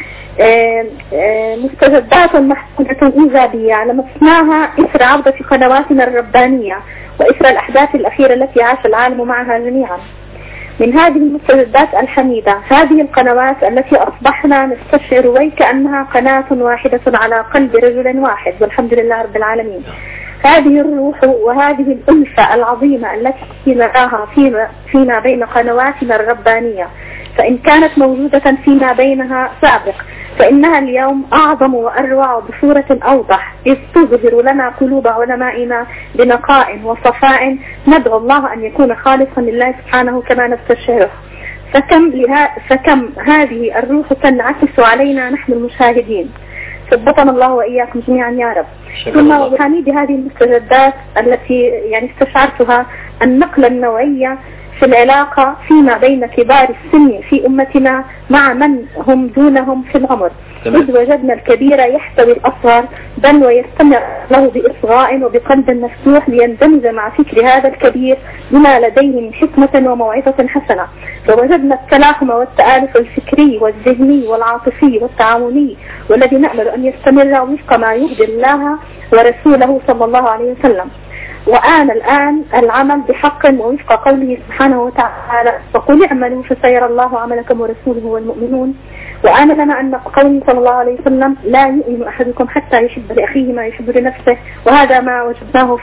مستجدات محمودة إيجابية على مسماها إثر عودة قنواتنا الربانية وإثر الأحداث الأخيرة التي عاش العالم معها جميعا. من هذه المستجدات الحميدة هذه القنوات التي أصبحنا نستشعر وكأنها قناة واحدة على قلب رجل واحد، والحمد لله رب العالمين. هذه الروح وهذه الألفة العظيمة التي نراها فيما بين قنواتنا الربانية، فإن كانت موجودة فيما بينها سابق فإنها اليوم أعظم وأروع بصورة أوضح، إذ تظهر لنا قلوب علمائنا بنقاء وصفاء ندعو الله أن يكون خالصا لله سبحانه كما نستشعره. فكم هذه الروح تنعكس علينا نحن المشاهدين. ثبتنا الله وإياكم جميعا يا رب. ثم وبحميد هذه المستجدات التي يعني استشعرتها النقلة النوعية في العلاقة فيما بين كبار السن في أمتنا مع من هم دونهم في العمر، إذ وجدنا الكبير يحتوي الأصغر بل ويستمع له بإصغاء وبقلب مفتوح ليندمج مع فكر هذا الكبير بما لديه من حكمة وموعظة حسنة. ووجدنا التلاحم والتآلف الفكري والذهني والعاطفي والتعاوني والذي نأمل أن يستمر وفق ما يرضي الله ورسوله صلى الله عليه وسلم. وآن الآن العمل بحق ووفق قوله سبحانه وتعالى وقل اعملوا فسيرى الله عملكم ورسوله والمؤمنون. وآن لنا أن قوله صلى الله عليه وسلم لا يؤمن أحدكم حتى يحب لأخيه ما يحب لنفسه، وهذا ما وجدناه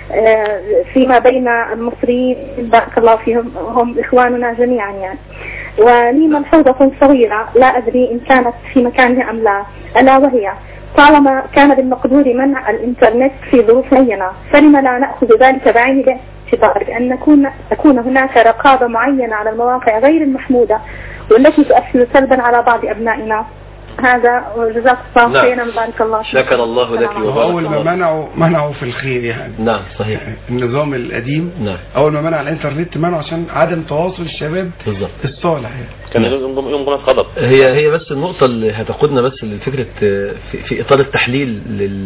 فيما بين المصريين بارك الله فيهم، هم إخواننا جميعا يعني. ولي ملحوظة صغيرة لا أدري إن كانت في مكانها أم لا، ألا وهي طالما كان بالمقدور منع الإنترنت في ظروف معينة، فلما لا نأخذ ذلك بعين الاعتبار بأن تكون هناك رقابة معينة على المواقع غير المحمودة والتي تؤثر سلبا على بعض أبنائنا؟ هذا وجزاك الله خيرا وبارك الله فيك. شكر الله لك وبارك. أول ما منعوا في الخير يعني. نعم صحيح. النظام القديم نعم. أول ما منع الإنترنت منعوا عشان عدم تواصل الشباب بالضبط الصالح يعني. كان يوم جمعة غضب. هي بس النقطة اللي هتاخدنا بس لفكرة في إطار التحليل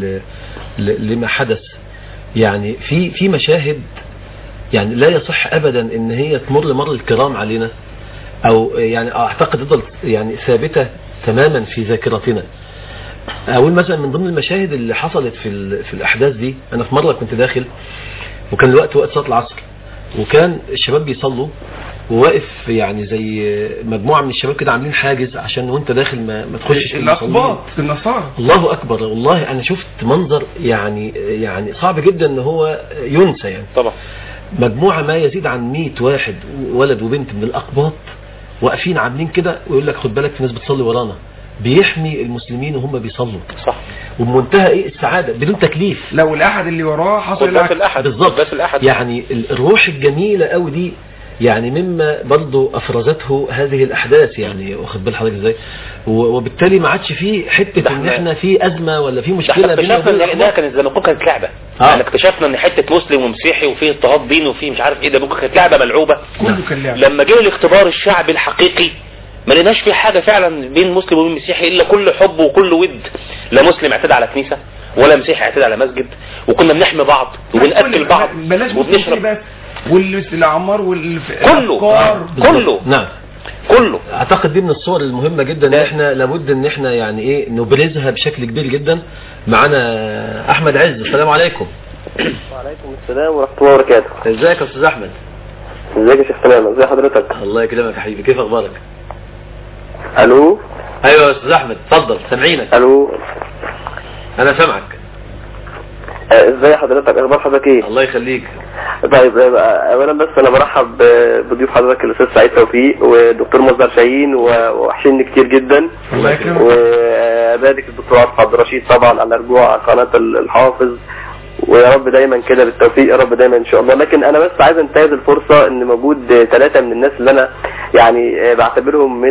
لما حدث. يعني في مشاهد يعني لا يصح أبدا إن هي تمر مر الكرام علينا، أو يعني أعتقد تفضل يعني ثابتة تماما في ذاكرتنا. أقول مثلا من ضمن المشاهد اللي حصلت في الأحداث دي، أنا في مرة كنت داخل وكان الوقت وقت صلاة العصر، وكان الشباب بيصلوا وواقف يعني زي مجموعة من الشباب كده عاملين حاجز عشان وانت داخل ما تخشش الأقباط النصارى. الله أكبر، والله أنا شفت منظر يعني صعب جدا ان هو ينسى يعني. طبعا مجموعة ما يزيد عن 100 واحد ولد وبنت من الأقباط واقفين عاملين كده، ويقول لك خد بالك في ناس بتصلي ورانا، بيحمي المسلمين وهم بيصلوا. صح. وبمنتهى السعادة بدون تكليف. لو الأحد اللي وراه حصل الأحد بالظبط. يعني الروح الجميلة قوي دي يعني مما برضو أفرزته هذه الأحداث، يعني واخد بال حضرتك ازاي، وبالتالي ما عادش فيه حتة ان احنا في أزمة ولا في مشكلة. اكتشفنا ان ده كانت زي ما كانت لعبة. يعني اكتشفنا ان حتة مسلم ومسيحي وفيه اضطهاد دين وفيه مش عارف ايه، ده ممكن كانت لعبة ملعوبة. كله كان لعبة. لما جه الاختبار الشعبي الحقيقي ما لقيناش في حاجة فعلا بين مسلم وبين مسيحي الا كل حب وكل ود. لا مسلم اعتدى على كنيسة ولا مسيحي اعتدى على مسجد، وكنا بنحمي بعض وبنأكل بعض وبنشرب والاعمار كله. نعم كله. اعتقد دي من الصور المهمة جدا ان احنا لابد ان احنا يعني ايه نبرزها بشكل كبير جدا. معنا احمد عز. السلام عليكم. وعليكم السلام ورحمة الله وبركاته. ازيك يا استاذ احمد؟ ازيك يا شيخ سلام؟ ازي حضرتك؟ الله يكرمك يا حبيبي، كيف اخبارك؟ الو. ايوه يا استاذ احمد اتفضل سامعينك. الو انا سامعك. ازاي حضرتك؟ اخبار حضرتك ايه؟ الله يخليك. طيب اولا بس انا برحب بضيوف حضرتك الاستاذ سعيد توفيق والدكتور مصدر شاهين، ووحشني كتير جدا. الله يكرمك. وبارك الدكتور عبد الرشيد طبعا على رجوع قناه الحافظ، ويا رب دايما كده بالتوفيق يا رب دايما ان شاء الله. لكن انا بس عايز انتهز الفرصه ان موجود 3 من الناس اللي انا يعني بعتبرهم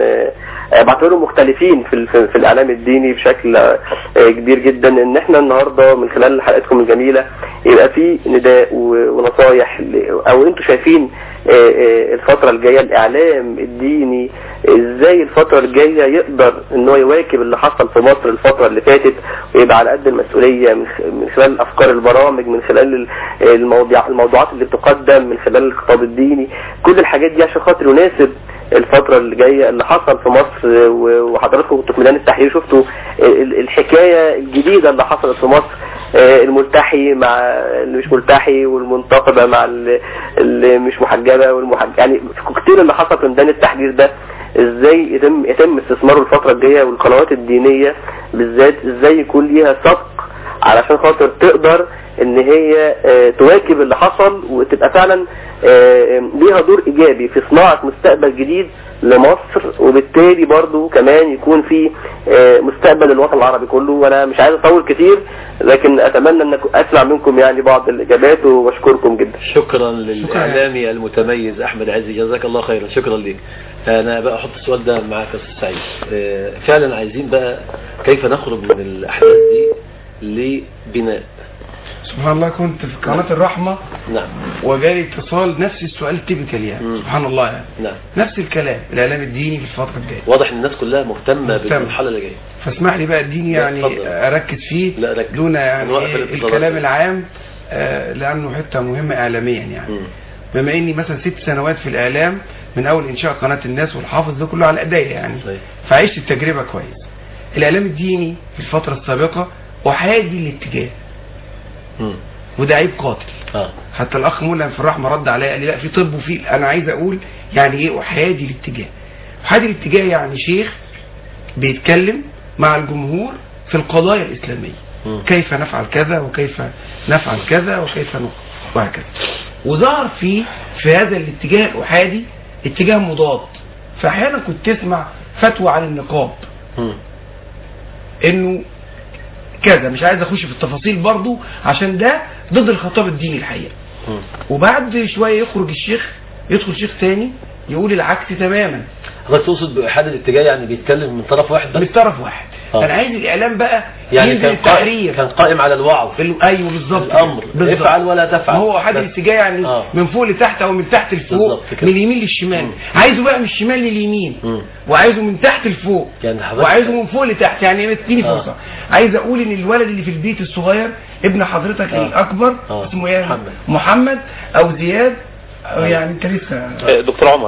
مختلفين في الاعلام الديني بشكل كبير جدا، ان احنا النهارده من خلال حلقتكم الجميله يبقى في نداء ونصايح، او انتوا شايفين الفتره الجايه الاعلام الديني ازاي الفتره الجايه يقدر ان هو يواكب اللي حصل في مصر الفتره اللي فاتت، ويبقى على قد المسؤوليه من خلال افكار البرامج، من خلال الموضوعات اللي بتقدم، من خلال الخطاب الديني، كل الحاجات دي عشان خاطر يناسب الفترة اللي جاية اللي حصل في مصر. وحضراتكم كنتوا في ميدان التحرير شفتوا الحكاية الجديدة اللي حصلت في مصر، الملتحي مع اللي مش ملتحي، والمنتقبة مع اللي مش محجبة يعني كتير اللي حصل في ميدان التحرير ده. ازاي يتم استثماره الفترة الجاية، والقنوات الدينية بالذات ازاي يكون ليها سبق علشان خاطر تقدر ان هي تواكب اللي حصل، وتبقى فعلا ليها دور ايجابي في صناعة مستقبل جديد لمصر، وبالتالي برضو كمان يكون في مستقبل الوطن العربي كله. وانا مش عايز اطول كتير، لكن اتمنى ان اسمع منكم يعني بعض الاجابات، واشكركم جدا. شكرا للاعلامي المتميز احمد عزي، جزاك الله خيرا. شكرا ليك. انا بقى احط السؤال ده معاك يا استاذ سعيد. فعلا عايزين بقى كيف نخرج من الاحداث دي لبناء. سبحان الله كنت في قناة الرحمة. نعم. وجالي اتصال نفس السؤال تيبيكال يعني. سبحان الله يعني. نعم. نفس الكلام الاعلام الديني في الفترة الجاية. واضح ان الناس كلها مهتمة بالمرحلة اللي جاية. فاسمح لي بقى الديني يعني اركز فيه دون يعني الكلام العام، لانه حتة مهمة اعلاميا يعني. بما اني مثلا 6 سنوات في الاعلام من اول انشاء قناة الناس والحافظ ده كله على ايديا يعني. فعشت التجربة كويس. الاعلام الديني في الفترة السابقة احادي الاتجاه، وده عيب قاتل. حتى الاخ مولى في الرحمه رد عليا قال لي لا في طب وفي، انا عايز اقول يعني ايه احادي الاتجاه. احادي الاتجاه يعني شيخ بيتكلم مع الجمهور في القضايا الاسلاميه، كيف نفعل كذا وكيف نفعل كذا وكيف وهكذا. وظهر في هذا الاتجاه الاحادي اتجاه مضاد فاحيانا كنت تسمع فتوى عن النقاب انه كذا، مش عايز اخش في التفاصيل برضو عشان ده ضد الخطاب الديني الحقيقه. وبعد شويه يخرج الشيخ، يدخل شيخ تاني يقول العكس تماما. حضرتك تقصد بإحادة الاتجاه يعني بيتكلم من طرف واحد بس؟ من طرف واحد. انا عايز الاعلام بقى يعني كان قائم على الوعظ. ايوه بالظبط، الامر افعل ولا تفعل. هو احادة الاتجاه يعني من فوق لتحت او من تحت لفوق، من اليمين للشمال. عايزه بقى من الشمال لليمين، وعايزه من تحت لفوق، وعايزه من فوق لتحت. يعني اديني فرصه. عايز اقول ان الولد اللي في البيت الصغير ابن حضرتك الاكبر اسمه ايه؟ محمد او زياد، يعني انت لسه دكتور عمر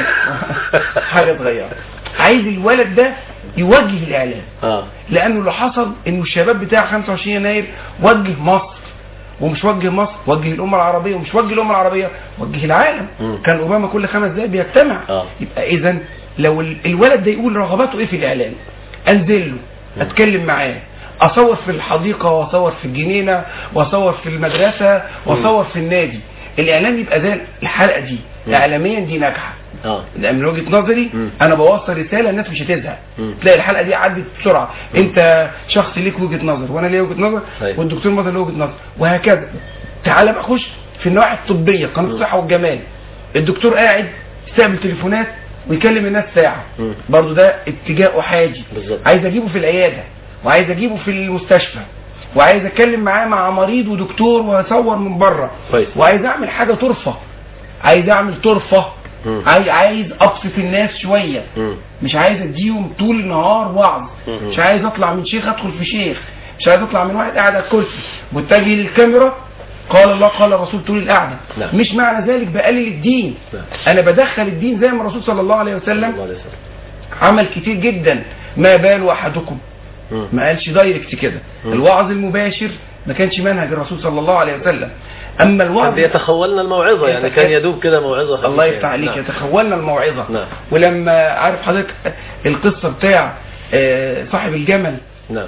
حاجه صغيره. عايز الولد ده يوجه الاعلام، لانه اللي حصل انه الشباب بتاع 25 يناير وجه مصر، ومش وجه مصر، وجه الامه العربيه، ومش وجه الامه العربيه، وجه العالم. كان اوباما كل 5 دقايق بيجتمع. يبقى اذا لو الولد ده يقول رغباته ايه في الاعلام، انزل له اتكلم معاه، اصور في الحديقه، واصور في الجنينه، واصور في المدرسه، واصور في النادي. الاعلام يبقى زي الحلقه دي اعلاميا دي ناجحه. من وجهه نظري انا بوصل رساله الناس مش هتزهق. تلاقي الحلقه دي عدت بسرعه. انت شخص ليك وجهه نظر، وانا ليا وجهه نظر، والدكتور مثلا له وجهه نظر، وهكذا. تعال بقى خش في النواحي الطبيه، قانون الصحه والجمال. الدكتور قاعد يستقبل تليفونات ويكلم الناس ساعه، برضو ده اتجاه احادي. عايز اجيبه في العياده، وعايز اجيبه في المستشفى، وعايز اتكلم معاه مع مريض ودكتور، واصور من بره، وعايز اعمل حاجه طرفه، عايز اعمل طرفه، عايز ابسط الناس شويه، مش عايز اديهم طول النهار وعظ، مش عايز اطلع من شيخ ادخل في شيخ، مش عايز اطلع من واحد قاعد على الكرسي متجه للكاميرا قال الله قال الرسول طول القعده. مش معنى ذلك بقلل الدين. انا بدخل الدين زي ما الرسول صلى الله عليه وسلم عمل كتير جدا. ما بال احدكم، ما قالش دايركت كده. الوعظ المباشر ما كانش منهج الرسول صلى الله عليه وسلم. اما الوعظ يتخولنا الموعظه، يعني كان يدوب كده موعظه خفيفه. الله يفتح عليك. يتخولنا الموعظه. ولما عارف حضرتك القصه بتاع صاحب الجمل،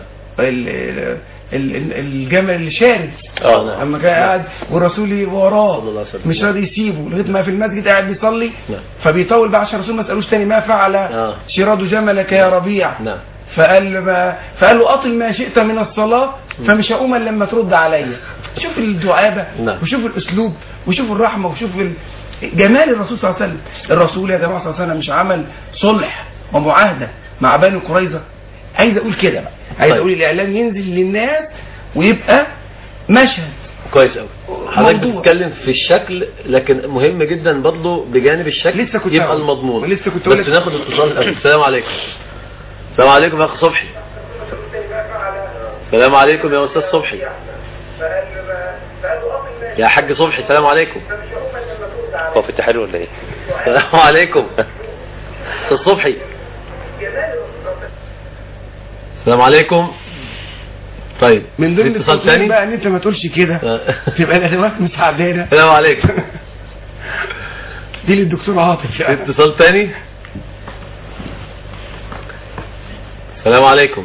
الجمل اللي شارد، لما كان قاعد والرسول وراه مش راضي يسيبه لغايه ما في المسجد قاعد بيصلي، فبيطول بقى عشان الرسول ما سالوش تاني ما فعل شراد جملك يا ربيع. فقال له اطل ما شئت من الصلاه فمش هقوم الا لما ترد عليا. شوف الدعابه، وشوف الاسلوب، وشوف الرحمه، وشوف جمال الرسول صلى الله عليه وسلم. الرسول يا جماعه صلى الله عليه وسلم مش عمل صلح ومعاهده مع بني قريظه. عايز اقول كده بقى، عايز اقول الاعلام ينزل للناس ويبقى مشهد كويس قوي. حضرتك بتتكلم في الشكل، لكن مهم جدا برضه بجانب الشكل يبقى المضمون. بس ناخد اتصال. السلام عليكم. السلام عليكم يا اخ صبحي. السلام عليكم يا استاذ صبحي. يا حاج صبحي السلام عليكم. هو في التحرير ولا ايه؟ السلام عليكم استاذ صبحي. السلام عليكم. طيب من ضمن اتصال ثاني بقى ان انت ما تقولش كده تبقى الادوات مساعدانا. السلام عليكم. دي للدكتور عاطف. اتصال ثاني. السلام عليكم.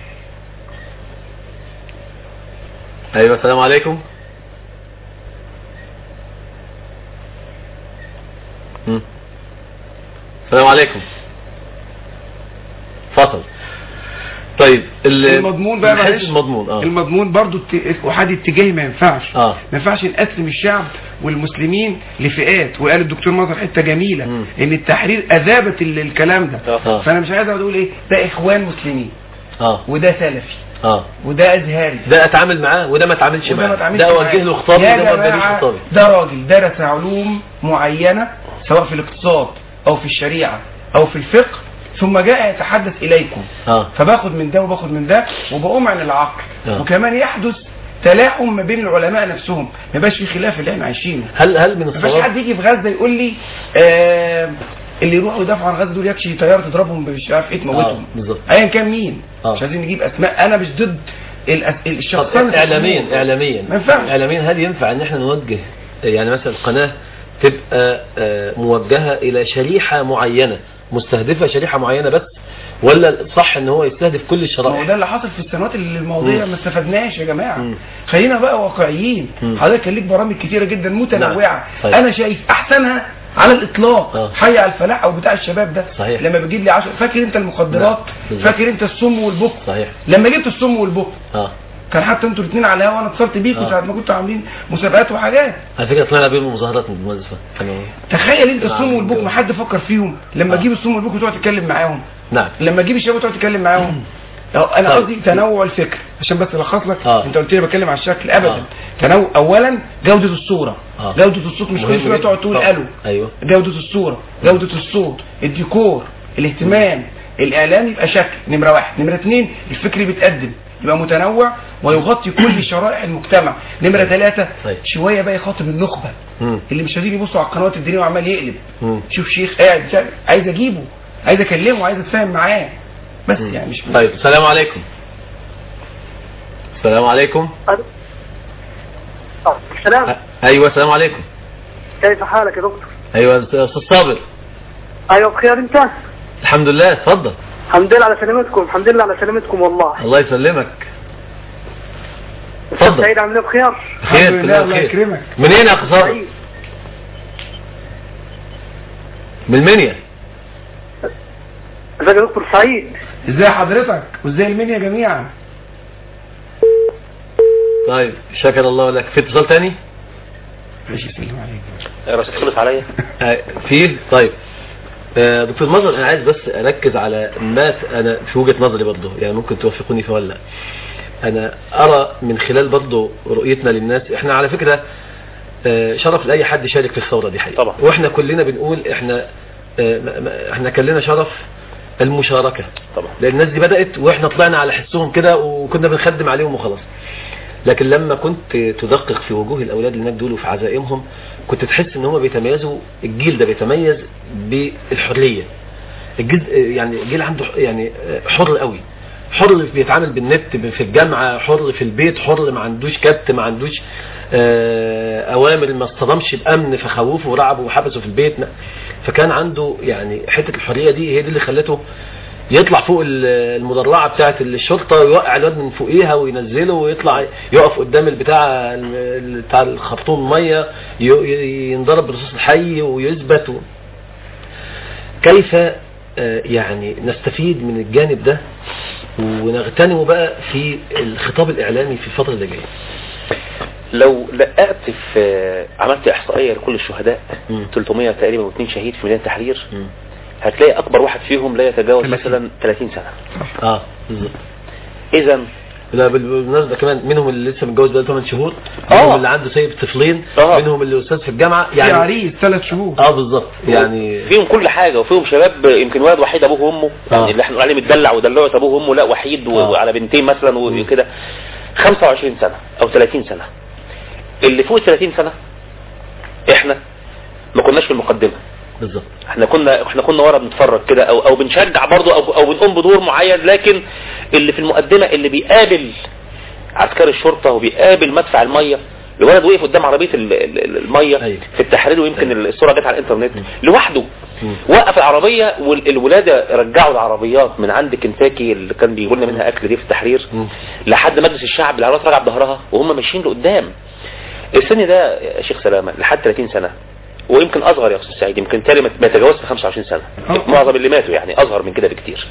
ايوه السلام عليكم. السلام عليكم. فصل. طيب المضمون بقى معلش. المضمون برضو احادي اتجاهي ما ينفعش. ما ينفعش نقسم الشعب والمسلمين لفئات. وقال الدكتور مظهر حته جميله ان التحرير اذابت الكلام ده. فانا مش عايز اقول ايه ده اخوان مسلمين، وده سلفي، وده ازهري، ده اتعامل معاه وده ما اتعاملش معاه، ده اوجه له خطابي وده ما اوجهلوش خطابي. ده راجل درس علوم معينه سواء في الاقتصاد او في الشريعه او في الفقه، ثم جاء يتحدث إليكم. فباخد من ده وباخد من ده وبقوم عن العقل. وكمان يحدث تلاحم ما بين العلماء نفسهم، ما يبقاش في خلاف اللي احنا عايشينه. هل من الصواب؟ ما فيش حد يجي في غزة يقول لي اللي يروحوا يدافعوا عن غزة دول يكشي طيارة تضربهم مش عارف ايه تموتهم. ايا كان مين. مش عايزين نجيب اسماء. انا مش ضد الشخصان. اعلاميا ما ينفعش. اعلاميا هل ينفع ان احنا نوجه يعني مثلا القناة تبقى موجهة الى شريحة معينة، مستهدفة شريحة معينة بس، ولا صح ان هو يستهدف كل الشرائح؟ ما هو ده اللي حصل في السنوات الماضيه. ما استفدناش يا جماعه. خلينا بقى واقعيين. حضرتك كان ليك برامج كتيره جدا متنوعه. انا شايف احسنها على الاطلاق. حي على الفلاح او بتاع الشباب ده صحيح. لما بتجيب لي 10 فاكر انت المخدرات فاكر انت السم والبك صحيح. لما جبت السم والبك كان حتى انتوا الاثنين على الهوا وانا اتصلت بيكم ساعه ما كنتوا عاملين مسابقات وحاجات. على فكره طلعنا بيهم مظاهرات من المؤسسه. تخيل انت السم والبك ما حد فكر فيهم لما تجيب السم والبك وتقعد تتكلم معاهم. نعم. لما تجيب الشباب وتقعد تتكلم معاهم. انا قصدي تنوع الفكر عشان بس الخص لك. انت قلت لي بتكلم على الشكل ابدا. تنوع اولا جوده الصوره جوده الصوت مش كل شويه تقعد تقول الو. ايوه. جوده الصوره جوده الصوت الديكور الاهتمام الاعلام يبقى شكل نمره 1. نمره 2 الفكر بيتقدم يبقى متنوع ويغطي كل شرائح المجتمع. نمره 3 شويه بقى يخاطب النخبه اللي مش عايزين يبصوا على القنوات الدينيه وعمال يقلب. شوف شيخ قاعد عايز اجيبه عايز اكلمه عايز اتفاهم معاه بس يعني مش طيب. السلام عليكم. السلام عليكم. السلام. ايوه السلام عليكم. كيف حالك يا دكتور؟ ايوه استاذ صابر. ايوه بخير انت؟ الحمد لله اتفضل. الحمد لله على سلامتكم الحمد لله على سلامتكم والله. الله يسلمك. اتفضل. سعيد عامل ايه بخير؟ خير الله يكرمك. منين يا اخ صابر؟ من المنيا. ازيك يا دكتور سعيد؟ ازاي حضرتك وازاي المنيا جميعا؟ طيب شكر الله لك. في اتصال تاني؟ ماشي سلم عليك. الرصيد خلص عليا. فيه. طيب دكتور مظهر انا عايز بس اركز على ما انا في وجهة نظري برضه يعني ممكن توافقوني فيه ولا لا. انا ارى من خلال برضه رؤيتنا للناس احنا على فكرة شرف لاي حد يشارك في الثورة دي حقيقة طبعا. واحنا كلنا بنقول احنا كان لنا شرف المشاركة طبعا لان الناس دي بدأت واحنا طلعنا على حسهم كده وكنا بنخدم عليهم وخلاص. لكن لما كنت تدقق في وجوه الاولاد اللي هناك دول وفي عزائمهم كنت تحس ان هم بيتميزوا. الجيل ده بيتميز بالحرية. الجيل عنده يعني حر قوي حر بيتعامل بالنت في الجامعة حر في البيت حر ما عندوش كبت ما عندوش اوامر ما اصطدمش بامن فخوفه ورعبه وحبسه في البيت. فكان عنده يعني حتة الحرية دي هي دي اللي خلته يطلع فوق المدرعة بتاعة الشرطة ويوقع الواد من فوقيها وينزله ويطلع يقف قدام بتاع الخرطوم مية ينضرب بالرصاص الحي ويثبت. كيف يعني نستفيد من الجانب ده ونغتنمه بقى في الخطاب الإعلامي في الفترة اللي جاية؟ لو لقأت في عملت إحصائية لكل الشهداء 300 تقريبا و2 شهيد في ميدان التحرير هتلاقي أكبر واحد فيهم لا يتجاوز مثلا 30 سنة. إذا لا بالمناسبة كمان منهم اللي لسه متجوز بقى 8 شهور منهم اللي عنده سايب طفلين منهم اللي أستاذ في الجامعة يعني عريس 3 شهور بالظبط يعني فيهم كل حاجة وفيهم شباب يمكن ولد وحيد أبوه وأمه يعني اللي احنا نقول عليه متدلع ودلعت أبوه وأمه لا وحيد وعلى بنتين مثلا وكده 25 سنة أو 30 سنة. اللي فوق 30 سنة احنا ما كناش في المقدمة بالظبط. احنا كنا ورا بنتفرج كده او بنشجع برضه او بنقوم بدور معين. لكن اللي في المقدمة اللي بيقابل عسكري الشرطة وبيقابل مدفع المية. الولد وقف قدام عربية المية في التحرير ويمكن الصورة جت على الانترنت لوحده وقف العربية والولادة رجعوا العربيات من عند كنتاكي اللي كان بيقول لنا منها اكل دي في التحرير لحد مجلس الشعب. العربيات رجعت بظهرها وهم ماشيين لقدام. السن ده يا شيخ سلامة لحد 30 سنة ويمكن اصغر يا استاذ سعيد يمكن تالي ما يتجاوزش 25 سنة. معظم اللي ماتوا يعني اصغر من كده بكتير.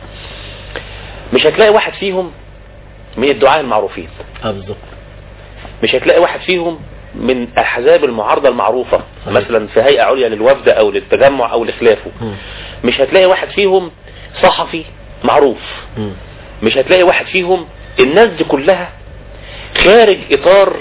مش هتلاقي واحد فيهم من الدعاة المعروفين بالظبط. مش هتلاقي واحد فيهم من احزاب المعارضة المعروفة مثلا في هيئة عليا للوفد او للتجمع او لخلافه. مش هتلاقي واحد فيهم صحفي معروف. مش هتلاقي واحد فيهم. الناس دي كلها خارج اطار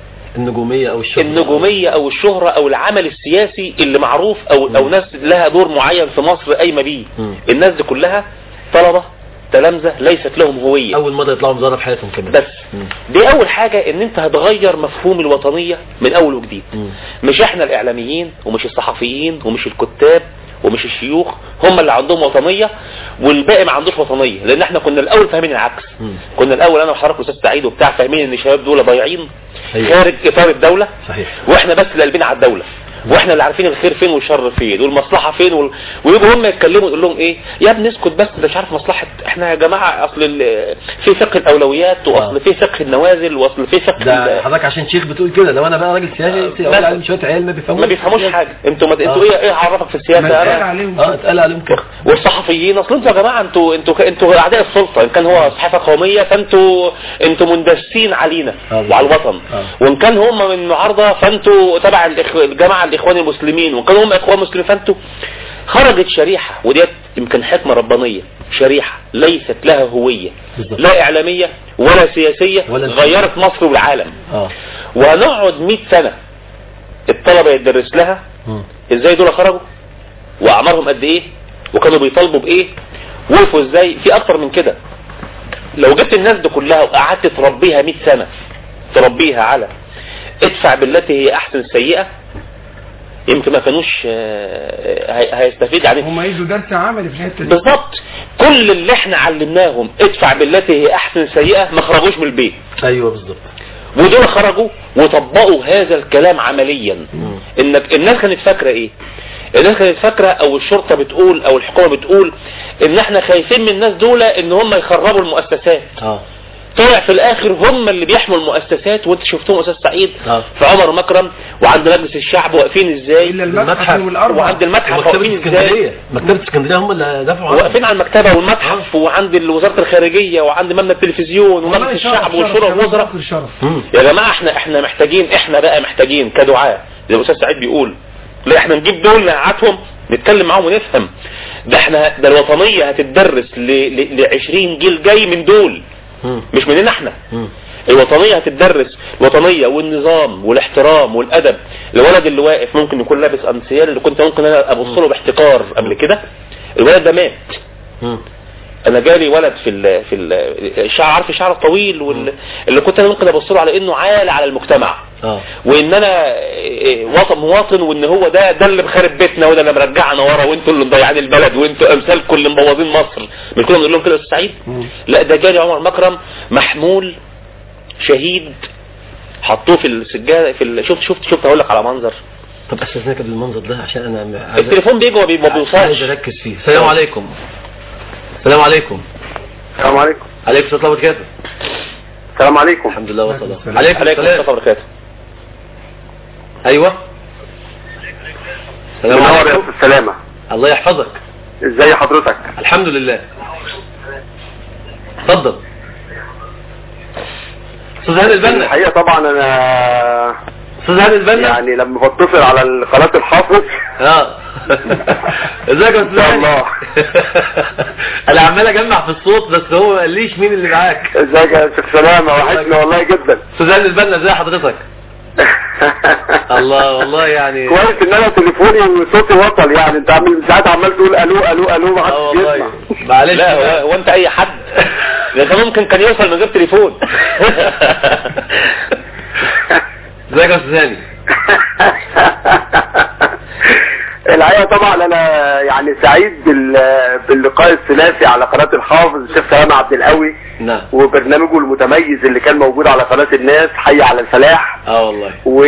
النجومية او الشهرة او العمل السياسي اللي معروف او ناس لها دور معين في مصر قايمة بيه. الناس دي كلها طلبة تلامذة ليست لهم هوية اول مرة يطلعوا مظاهرة في حياتهم كمان. بس دي اول حاجة ان انت هتغير مفهوم الوطنية من اول وجديد. مش احنا الاعلاميين ومش الصحفيين ومش الكتاب ومش الشيوخ هم اللي عندهم وطنية والباقي ما عندوش وطنية. لان احنا كنا الاول فاهمين العكس. كنا الاول انا وحضرتك واستاذ سعيد وبتاع فاهمين ان الشباب دول ضايعين خارج اطار الدولة. صحيح. واحنا بس اللي قلبين على الدولة واحنا اللي عارفين الخير فين والشر فين والمصلحه فين ويجوا هم يتكلموا يقول لهم ايه يا ابني اسكت بس ده مش عارف مصلحه. احنا يا جماعه اصل في فقه الاولويات واصل في فقه النوازل واصل في فقه ده حضرتك عشان شيخ بتقول كده. لو انا بقى راجل سياسي اقول عليهم شويه عيال ما بيفهموش حاجه. انتوا ايه عرفك في السياسه؟ اتقال عليهم كده. والصحفيين اصل انتوا يا جماعه انتوا اعداء السلطه. ان كان هو صحافه قوميه فانتوا مندسين علينا وعلى الوطن. وان كان هم من المعارضه فانتوا تبع الجماعه الاخوان المسلمين. وان كانوا هم اخوان مسلمين فانتوا. خرجت شريحه وديت يمكن حكمه ربانيه. شريحه ليست لها هويه لا اعلاميه ولا سياسيه غيرت مصر والعالم. وهنقعد 100 سنه الطلبه يدرس لها ازاي دول خرجوا واعمارهم قد ايه وكانوا بيطالبوا بايه وقفوا ازاي. في اكتر من كده. لو جبت الناس دي كلها وقعدت تربيها 100 سنه تربيها على ادفع بالتي هي احسن السيئه يمكن ما كانوش هيستفيد. يعني هم يدوا درس عملي في الحته دي بالظبط. كل اللي احنا علمناهم ادفع بالتي هي احسن سيئه ما خرجوش من البيت. ايوه بالظبط. ودول خرجوا وطبقوا هذا الكلام عمليا. انك الناس كانت فاكره ايه؟ الناس كانت فاكره او الشرطه بتقول او الحكومه بتقول ان احنا خايفين من الناس دول ان هم يخربوا المؤسسات. طلع في الاخر هم اللي بيحموا المؤسسات. وانت شفتهم استاذ سعيد في عمر مكرم وعند مجلس الشعب واقفين ازاي. المتحف وعند المتحف واقفين ازاي. مكتبه اسكندريه هم اللي دافعوا واقفين على المكتبه والمتحف وعند وزاره الخارجيه وعند مبنى التلفزيون ومجلس الشعب والشورى والوزراء. يا جماعه احنا محتاجين كدعاء زي الاستاذ سعيد بيقول لا احنا نجيب دول نقعدهم نتكلم معاهم ونفهم. ده الوطنيه هتتدرس ل 20 جيل جاي من دول مش مننا احنا. الوطنية هتتدرس. الوطنية والنظام والاحترام والادب. الولد اللي واقف ممكن يكون لابس انسيال اللي كنت ممكن انا ابص له باحتقار قبل كده. الولد ده مات. انا جالي ولد في الشعر عارف الشعر الطويل اللي كنت انا ممكن ابص له على انه عالي على المجتمع وان انا مواطن وان هو ده اللي مخرب بيتنا وده اللي مرجعنا ورا وانتوا اللي مضيعين البلد وانتوا امثالكم اللي مبوظين مصر. مش كنا بنقول لهم كده يا استاذ سعيد؟ لا ده جالي عمر مكرم محمول شهيد حطوه في السجاده شفت هقول لك على منظر. طب استاذنك بالمنظر ده عشان انا التليفون بيجي وما بيوصلش. عايز اركز فيه. السلام عليكم. السلام عليكم. السلام عليكم. عليكم السلام وبركاته. السلام عليكم. الحمد لله وصلى. عليكم السلام وبركاته. ايوه. السلام عليكم. السلامة. الله يحفظك. ازاي حضرتك؟ الحمد لله. اتفضل. استاذ هاني البنا. الحقيقة طبعا انا استاذ هاني البنا يعني لما بتصل على قناة الحافظ ازيك يا استاذ هاني؟ انا عمال اجمع في الصوت بس هو ما قاليش مين اللي معاك. ازيك يا استاذ سلامة؟ وحشني والله جدا. استاذ هاني البنا ازي حضرتك؟ الله والله يعني كويس ان انا تليفوني وصوتي وصل. يعني انت ساعات عمال تقول الو الو الو ما حدش بيسمع. معلش. لا هو انت اي حد ده ممكن كان يوصل من غير تليفون. ازيك يا استاذ هاني؟ الحقيقة طبعا انا يعني سعيد باللقاء الثلاثي على قناة الحافظ الشيخ سلامة عبد القوي. نعم. وبرنامجه المتميز اللي كان موجود على قناة الناس حي على الفلاح. والله.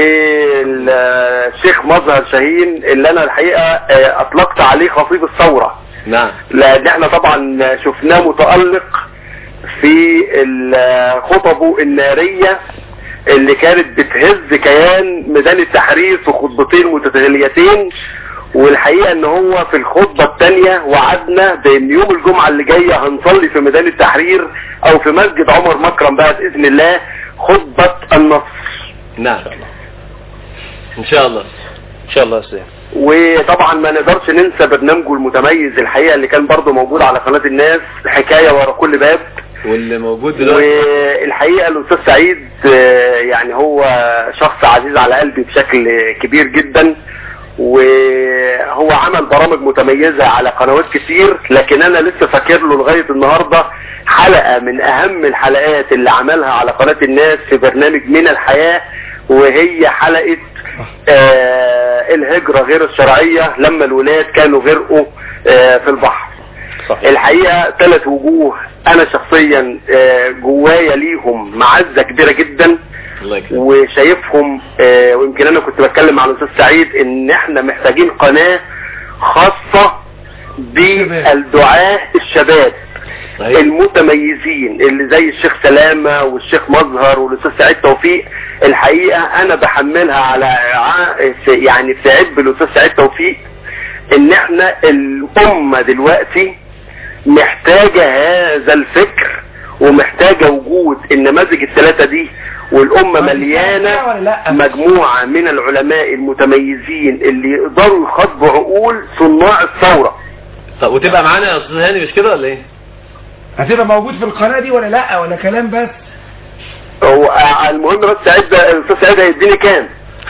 والشيخ مظهر شاهين اللي انا الحقيقة اطلقت عليه خطيب الثورة. نعم. لان احنا طبعا شفناه متألق في خطبه النارية اللي كانت بتهز كيان ميدان التحرير في خطبتين متتاليتين. والحقيقة ان هو في الخطبة الثانية وعدنا بان يوم الجمعة اللي جاية هنصلي في ميدان التحرير او في مسجد عمر مكرم بقى باذن الله خطبة النصر. نعم ان شاء الله. ان شاء الله يا استاذ. وطبعا ما نقدرش ننسى برنامجه المتميز الحقيقة اللي كان برضه موجود على قناة الناس حكاية ورا كل باب واللي موجود دلوقتي. والحقيقة الاستاذ سعيد يعني هو شخص عزيز على قلبي بشكل كبير جدا. وهو عمل برامج متميزة على قنوات كتير لكن انا لسه فاكر له لغاية النهاردة حلقة من اهم الحلقات اللي عملها على قناة الناس في برنامج من الحياة وهي حلقة الهجرة غير الشرعية لما الولاد كانوا غرقوا في البحر. صحيح. الحقيقة 3 وجوه انا شخصيا جوايا ليهم معزة كبيرة جدا وشايفهم ويمكن انا كنت بتكلم مع الاستاذ سعيد ان احنا محتاجين قناة خاصة بالدعاة الشباب المتميزين اللي زي الشيخ سلامة والشيخ مظهر والاستاذ سعيد توفيق. الحقيقة انا بحملها على يعني في عبء الاستاذ سعيد توفيق ان احنا الامة دلوقتي محتاجة هذا الفكر ومحتاجة وجود النماذج الثلاثة دي، والامة مليانة مجموعة من العلماء المتميزين اللي يقدروا يخاطبوا عقول صناع الثورة. طب وتبقى معانا يا استاذ هاني مش كده ولا ايه؟ هتبقى موجود في القناة دي ولا لا ولا كلام بس؟ هو المهم بس سعيد الاستاذ سعيد هيديني كام؟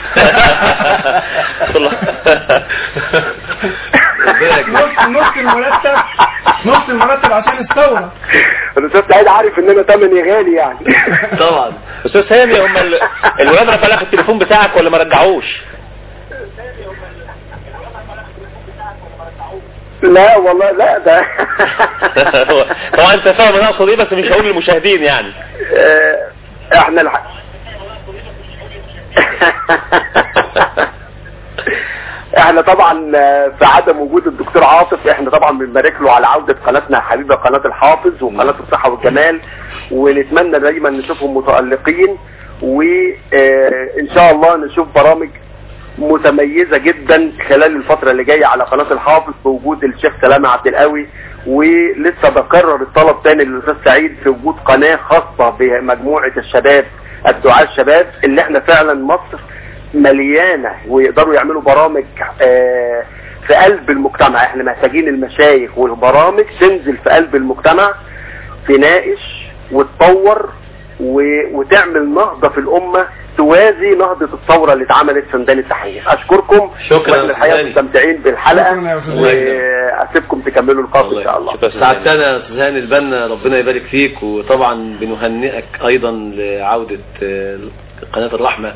نص المرتب عشان الثورة. الاستاذ سعيد عارف ان انا ثمني غالي يعني. طبعا. استاذ سامي هم الولاد رفعوا التليفون بتاعك ولا ما رجعوش؟ لا والله لا ده طبعا انت فاهم انا اقصد ايه بس مش هقول للمشاهدين يعني. احنا احنا طبعا في عدم وجود الدكتور عاطف احنا طبعا بنبارك له على عودة قناتنا حبيبة قناة الحافظ وقناة الصحة والجمال، ونتمنى دايما نشوفهم متألقين وان شاء الله نشوف برامج متميزة جدا خلال الفترة اللي جاية على قناة الحافظ بوجود الشيخ سلامة عبد القوي. ولسه بكرر الطلب تاني للأستاذ سعيد في وجود قناة خاصة بمجموعة الشباب الدعاة الشباب اللي احنا فعلا مصر مليانة ويقدروا يعملوا برامج في قلب المجتمع. احنا محتاجين المشايخ والبرامج تنزل في قلب المجتمع تناقش وتطور وتعمل نهضة في الأمة توازي نهضة الثورة اللي اتعملت في ميدان التحرير. اشكركم شكرا. واحنا الحقيقة مستمتعين بالحلقة واسيبكم تكملوا القصة ان شاء الله. سعدتنا يا استاذ هاني البنا ربنا يبارك فيك، وطبعا بنهنئك ايضا لعودة قناة الرحمة.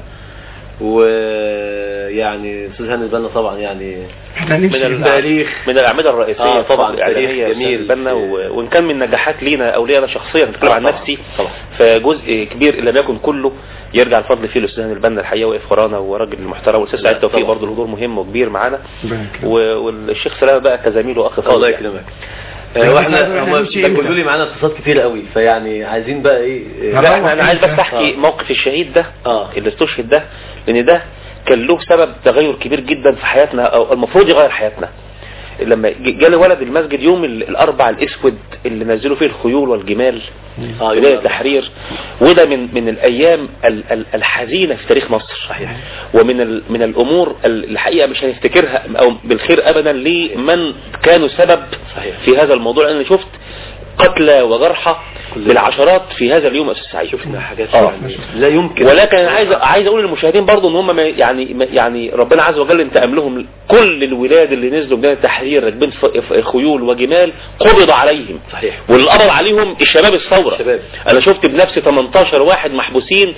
ويعني استاذ هاني البنا طبعا يعني من التاريخ من الاعمده الرئيسيه طبعا الاعلاميه جميل البنا وان كان من نجاحات لينا او لي انا شخصيا بتكلم عن نفسي فجزء كبير ان لم يكن كله يرجع الفضل فيه للاستاذ هاني البنا الحقيقه واقف ورانا وراجل محترم، والاستاذ سعيد توفيق برضه له دور مهم وكبير معانا، والشيخ سلامه بقى كزميل واخ فاضل. الله يكرمك. واحنا هم بيقولوا لي معانا اتصالات كتير قوي فيعني عايزين بقى ايه. لا انا عايز بس احكي موقف الشهيد ده اللي استشهد ده، لان ده كان له سبب تغير كبير جدا في حياتنا او المفروض يغير حياتنا. لما جالي ولد المسجد يوم الاربع الاسود اللي نزلوا فيه الخيول والجمال بداية التحرير، وده من الايام الحزينة في تاريخ مصر. صحيح. ومن الامور الحقيقة مش هنفتكرها او بالخير ابدا لمن كانوا سبب صحيح في هذا الموضوع، لان شفت قتلى وجرحى بالعشرات في هذا اليوم. أستاذ سعيد شفنا حاجات يعني لا يمكن. ولكن انا عايز اقول للمشاهدين برضو ان هم يعني ربنا عز وجل انتقم لهم. كل الولاد اللي نزلوا بداية التحرير راكبين خيول وجمال قبض عليهم. صحيح. واللي قبض عليهم الشباب الثوره. انا شفت بنفسي 18 واحد محبوسين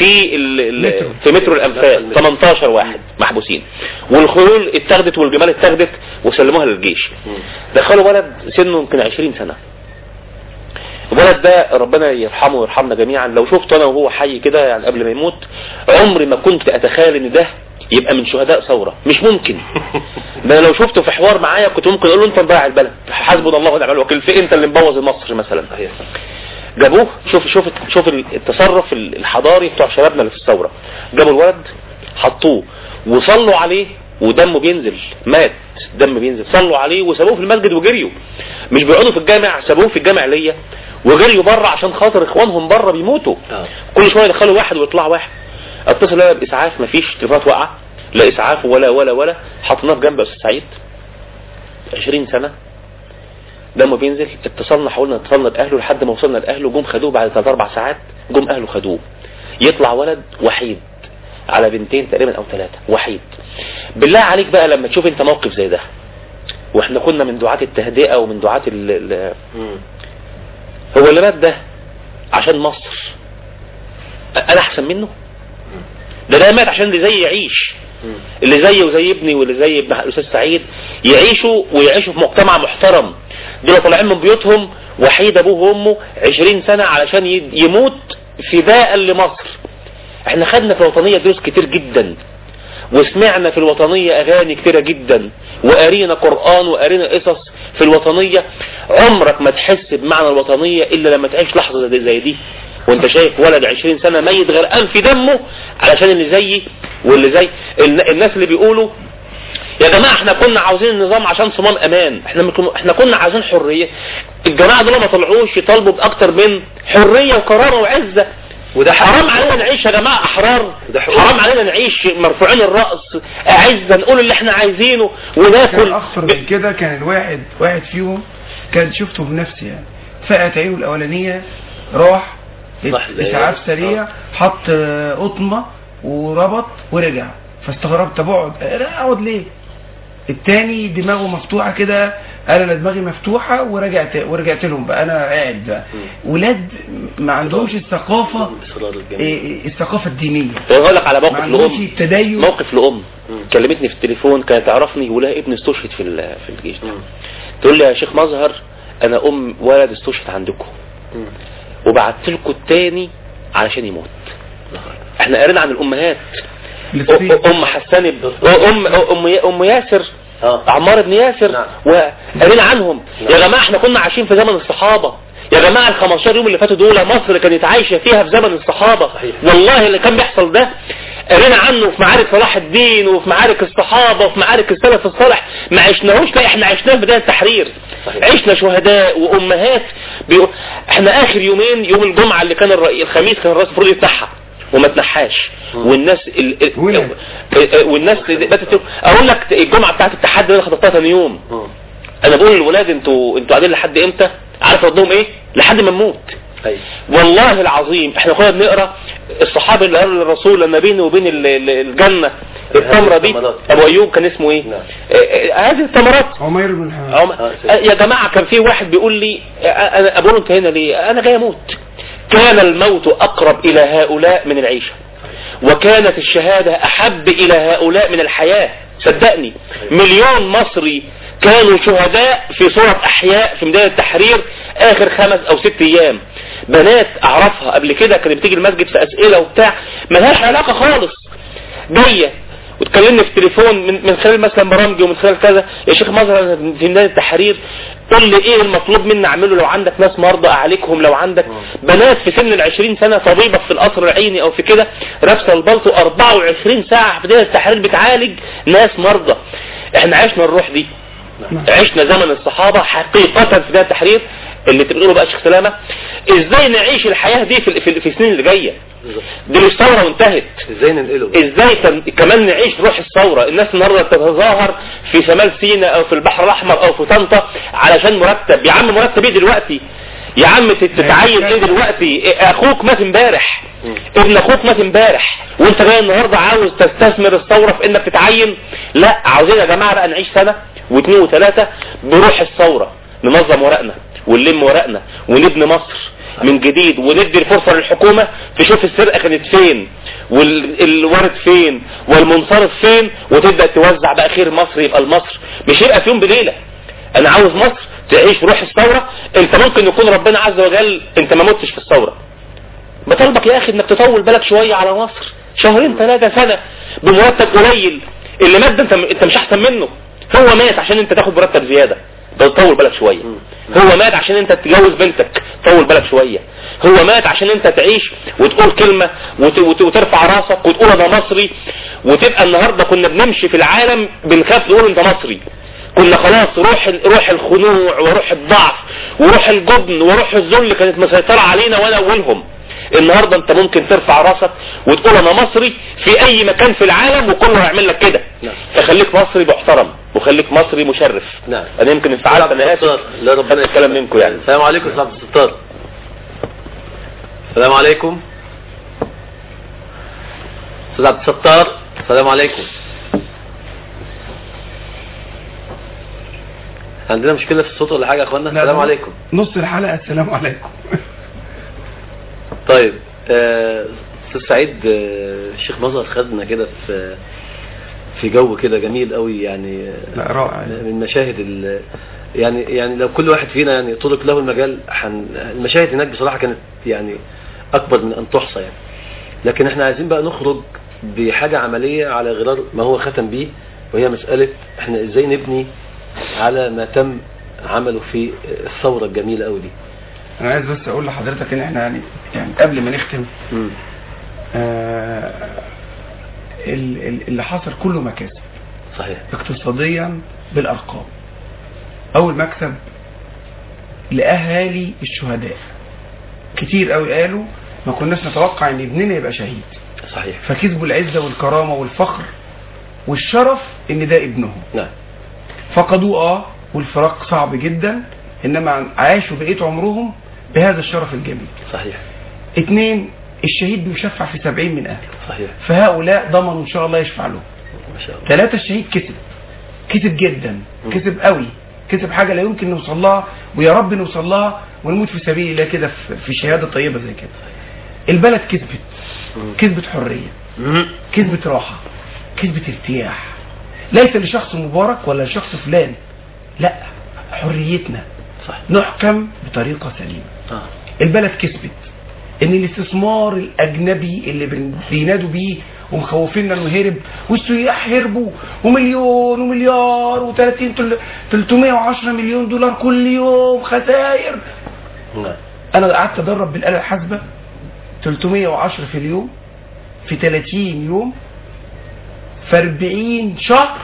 في مترو الانفاق. 18 واحد محبوسين والخيول اتاخدت والجمال اتاخدت وسلموها للجيش. دخلوا ولد سنه يمكن 20 سنة. الولد ده ربنا يرحمه ويرحمنا جميعا، لو شفته انا وهو حي كده يعني قبل ما يموت عمري ما كنت اتخيل ان ده يبقى من شهداء ثورة. مش ممكن. ده لو شفته في حوار معايا كنت ممكن اقول له انت مضيع البلد، حسبنا الله ونعم الوكيل، في انت اللي مبوظ مصر مثلا. جابوه. شوف التصرف الحضاري بتوع شبابنا اللي في الثورة. جابوا الولد حطوه وصلوا عليه ودمه بينزل، مات دم بينزل، صلوا عليه وسابوه في المسجد وجريوا. مش بيقعدوا في الجامع، سابوه في الجامع ليا وجريوا بره عشان خاطر اخوانهم بره بيموتوا. كل شويه يدخلوا واحد ويطلع واحد. اتصل انا باسعاف، مفيش تليفونات واقعه لا اسعاف ولا حطيناه في جنب استاذ سعيد 20 سنه دمه بينزل. اتصلنا حاولنا اتصلنا باهله لحد ما وصلنا لاهله، جم خدوه بعد 3-4 ساعات. جم اهله خدوه. يطلع ولد وحيد على بنتين تقريبا او 3 وحيد. بالله عليك بقى لما تشوف انت موقف زي ده، واحنا كنا من دعاة التهدئة ومن دعاة هو اللي مات ده عشان مصر انا احسن منه؟ ده مات عشان اللي زي يعيش، اللي زي وزي ابني واللي زي ابن الاستاذ سعيد يعيشوا ويعيشوا في مجتمع محترم. دول طالعين من بيوتهم وحيد ابوه وامه 20 سنة علشان يموت فداء لمصر. احنا خدنا في الوطنية دروس كتير جدا، وسمعنا في الوطنية اغاني كتيرة جدا، وقارينا قرآن وقارينا قصص في الوطنية. عمرك ما تحس بمعنى الوطنية الا لما تعيش لحظة زي دي، وانت شايف ولد 20 سنة ميت غرقان في دمه علشان اللي زيي واللي زي الناس اللي بيقولوا يا جماعة احنا كنا عاوزين النظام عشان صمام امان، احنا كنا عاوزين حرية. الجماعة دول ما طلعوش يطالبوا باكتر من حرية وكرامة وعزة، وده حرام علينا نعيش يا جماعة احرار، حرام علينا نعيش مرفوعين الرأس عزة نقول اللي احنا عايزينه وناكل. اخطر من كده كان الواحد فيهم كان شفته بنفسي يعني، فقت عينه الاولانية راح اسعاف سريع حط قطمة وربط ورجع، فاستغربت اقعد ليه. التاني دماغه مفتوحة كده، انا دماغي مفتوحة ورجعت لهم بقى، انا قاعد بقى. ولاد ما عندهمش الثقافة الدينية. اقول لك على موقف لأم كلمتني في التليفون، كانت تعرفني ولها ابن استشهد في الجيش ده. تقول لي يا شيخ مظهر انا ولد استشهد عندكم وبعت لكم التاني علشان يموت. احنا قرينا عن الامهات، ام حسان ام ياسر عمار بن ياسر، وقرينا عنهم. يا جماعة احنا كنا عايشين في زمن الصحابة، يا جماعة ال15 يوم اللي فاتوا دول مصر كانت عايشة فيها في زمن الصحابة. والله اللي كان بيحصل ده قرينا عنه في معارك صلاح الدين وفي معارك الصحابة وفي معارك السلف الصالح. ما عشناهوش، لا احنا عشناه في بداية التحرير، عشنا شهداء وامهات. احنا اخر يومين، يوم الجمعة اللي كان الخميس كان الرئيس المفروض يتنحى وما تنحاش، والناس اقول لك الجمعة بتاعت التحدي اللي خطبتها ثاني يوم، انا بقول للولاد انتوا قاعدين لحد امتى؟ عارف ردهم ايه؟ لحد ما نموت. والله العظيم احنا كنا بنقرا الصحابي اللي قالوا للرسول لما بينه وبين الجنة التمرة دي، ابو ايوب كان اسمه ايه؟ هذه التمرات عمير بن يا جماعة كان في واحد بيقول لي انا بقول انت هنا ليه؟ انا جاي اموت. كان الموت اقرب الى هؤلاء من العيشة، وكانت الشهادة احب الى هؤلاء من الحياة. صدقني 1,000,000 مصري كانوا شهداء في صورة احياء في بداية التحرير اخر 5 أو 6 ايام. بنات اعرفها قبل كده كانت بتيجي المسجد في اسئلة وبتاع ملهاش علاقة خالص، جاية وتكلمني في التليفون من خلال مثلا برامجي ومن خلال كذا، يا شيخ مظهر في بداية التحرير قول لي ايه المطلوب مني اعمله، لو عندك ناس مرضى اعالجهم، لو عندك بنات في سن 20 سنة طبيبة في القصر العيني او في كده رابسه البلطو 24 ساعة في بداية التحرير بتعالج ناس مرضى. احنا عشنا الروح دي، عشنا زمن الصحابة حقيقة في بداية التحرير. اللي تقولوا بقى شيخ سلامة ازاي نعيش الحياة دي في السنين اللي جاية دي؟ مش ثورة وانتهت، ازاي ننقله؟ ازاي كمان نعيش روح الثورة؟ الناس النهاردة تتظاهر في شمال سيناء او في البحر الاحمر او في طنطا علشان مرتب. يا عم مرتب ايه دلوقتي؟ يا عم تتعين ايه دلوقتي؟ اخوك مات امبارح، ابن اخوك مات امبارح، وانت جاي النهاردة عاوز تستثمر الثورة في انك تتعين؟ لا، عاوزين يا جماعة بقى نعيش سنة واثنين وثلاثة بروح الثورة، ننظم ورقنا ونلم ورقنا ونبني مصر من جديد، وندي الفرصة للحكومة تشوف السرقة كانت فين والورد فين والمنصرف فين، وتبدأ توزع بقى خير مصر. يبقى المصر مش يبقى في يوم بليلة. انا عاوز مصر تعيش روح الثورة. انت ممكن يكون ربنا عز وجل انت ما متش في الثورة، بطلبك يا اخي انك تطول بالك شوية على مصر، 2 3 سنة بمرتب قليل. اللي مات ده انت مش احسن منه، هو مات عشان انت تاخد مرتب زيادة، طول بالك شوية. هو مات عشان انت تتجوز بنتك، طول بالك شوية. هو مات عشان انت تعيش وتقول كلمة وترفع راسك وتقول انا مصري، وتبقى النهاردة كنا بنمشي في العالم بنخاف نقول انت مصري. كنا خلاص روح الخنوع وروح الضعف وروح الجبن وروح الذل كانت مسيطرة علينا وانا اولهم. النهاردة انت ممكن ترفع راسك وتقول انا مصري في اي مكان في العالم وكله هيعمل لك كده. فخليك مصري محترم وخليك مصري مشرف. نعم. انا يمكن انفعلت، انا اسف، لا ربنا الكلام منكم يعني. السلام عليكم يا عبد الستار. السلام عليكم استاذ عبد الستار. السلام عليكم. عندنا مشكلة في الصوت ولا حاجة يا اخوانا؟ السلام عليكم. نص الحلقة السلام عليكم. طيب استاذ سعيد، الشيخ مظهر خدنا كده في جو كده جميل قوي يعني، لا رائع، من مشاهد يعني لو كل واحد فينا يعني طرق له المجال المشاهد هناك بصراحة كانت يعني اكبر من ان تحصى يعني. لكن احنا عايزين بقى نخرج بحاجة عملية على غرار ما هو ختم بيه، وهي مسألة احنا ازاي نبني على ما تم عمله في الثورة الجميلة قوي دي. انا عايز بس اقول لحضرتك ان احنا يعني قبل ما نختم اللي حصل كله مكاسب صحيح اقتصاديا بالارقام. اول مكسب لاهالي الشهداء، كتير قوي قالوا ما كناش نتوقع ان ابننا يبقى شهيد، صحيح، فكسبوا العزة والكرامة والفخر والشرف ان ده ابنهم. نعم. فقدوه والفراق صعب جدا، انما عاشوا بقية عمرهم بهذا الشرف الجميل. صحيح. 2 الشهيد بيشفع في 70 من اهله، صحيح، فهؤلاء ضمنوا ان شاء الله يشفع لهم. ما شاء الله. 3 الشهيد كسب جدا، كسب قوي، كسب حاجة لا يمكن نوصل لها، ويا رب نوصل لها ونموت في سبيل الله كده في شهادة طيبة زي كده. البلد كسبت حرية، كسبت راحة، كسبت ارتياح، ليس لشخص مبارك ولا لشخص فلان، لا، حريتنا صح. نحكم بطريقة سليمة. البلد كسبت ان الاستثمار الاجنبي اللي بينادوا بيه ومخوفيننا انه هرب، والسياح هربوا، ومليون ومليار و30 310 مليون دولار كل يوم خسائر. انا قعدت ادرب بالآلة الحاسبة 310 في اليوم في 30 يوم في 40 شهر،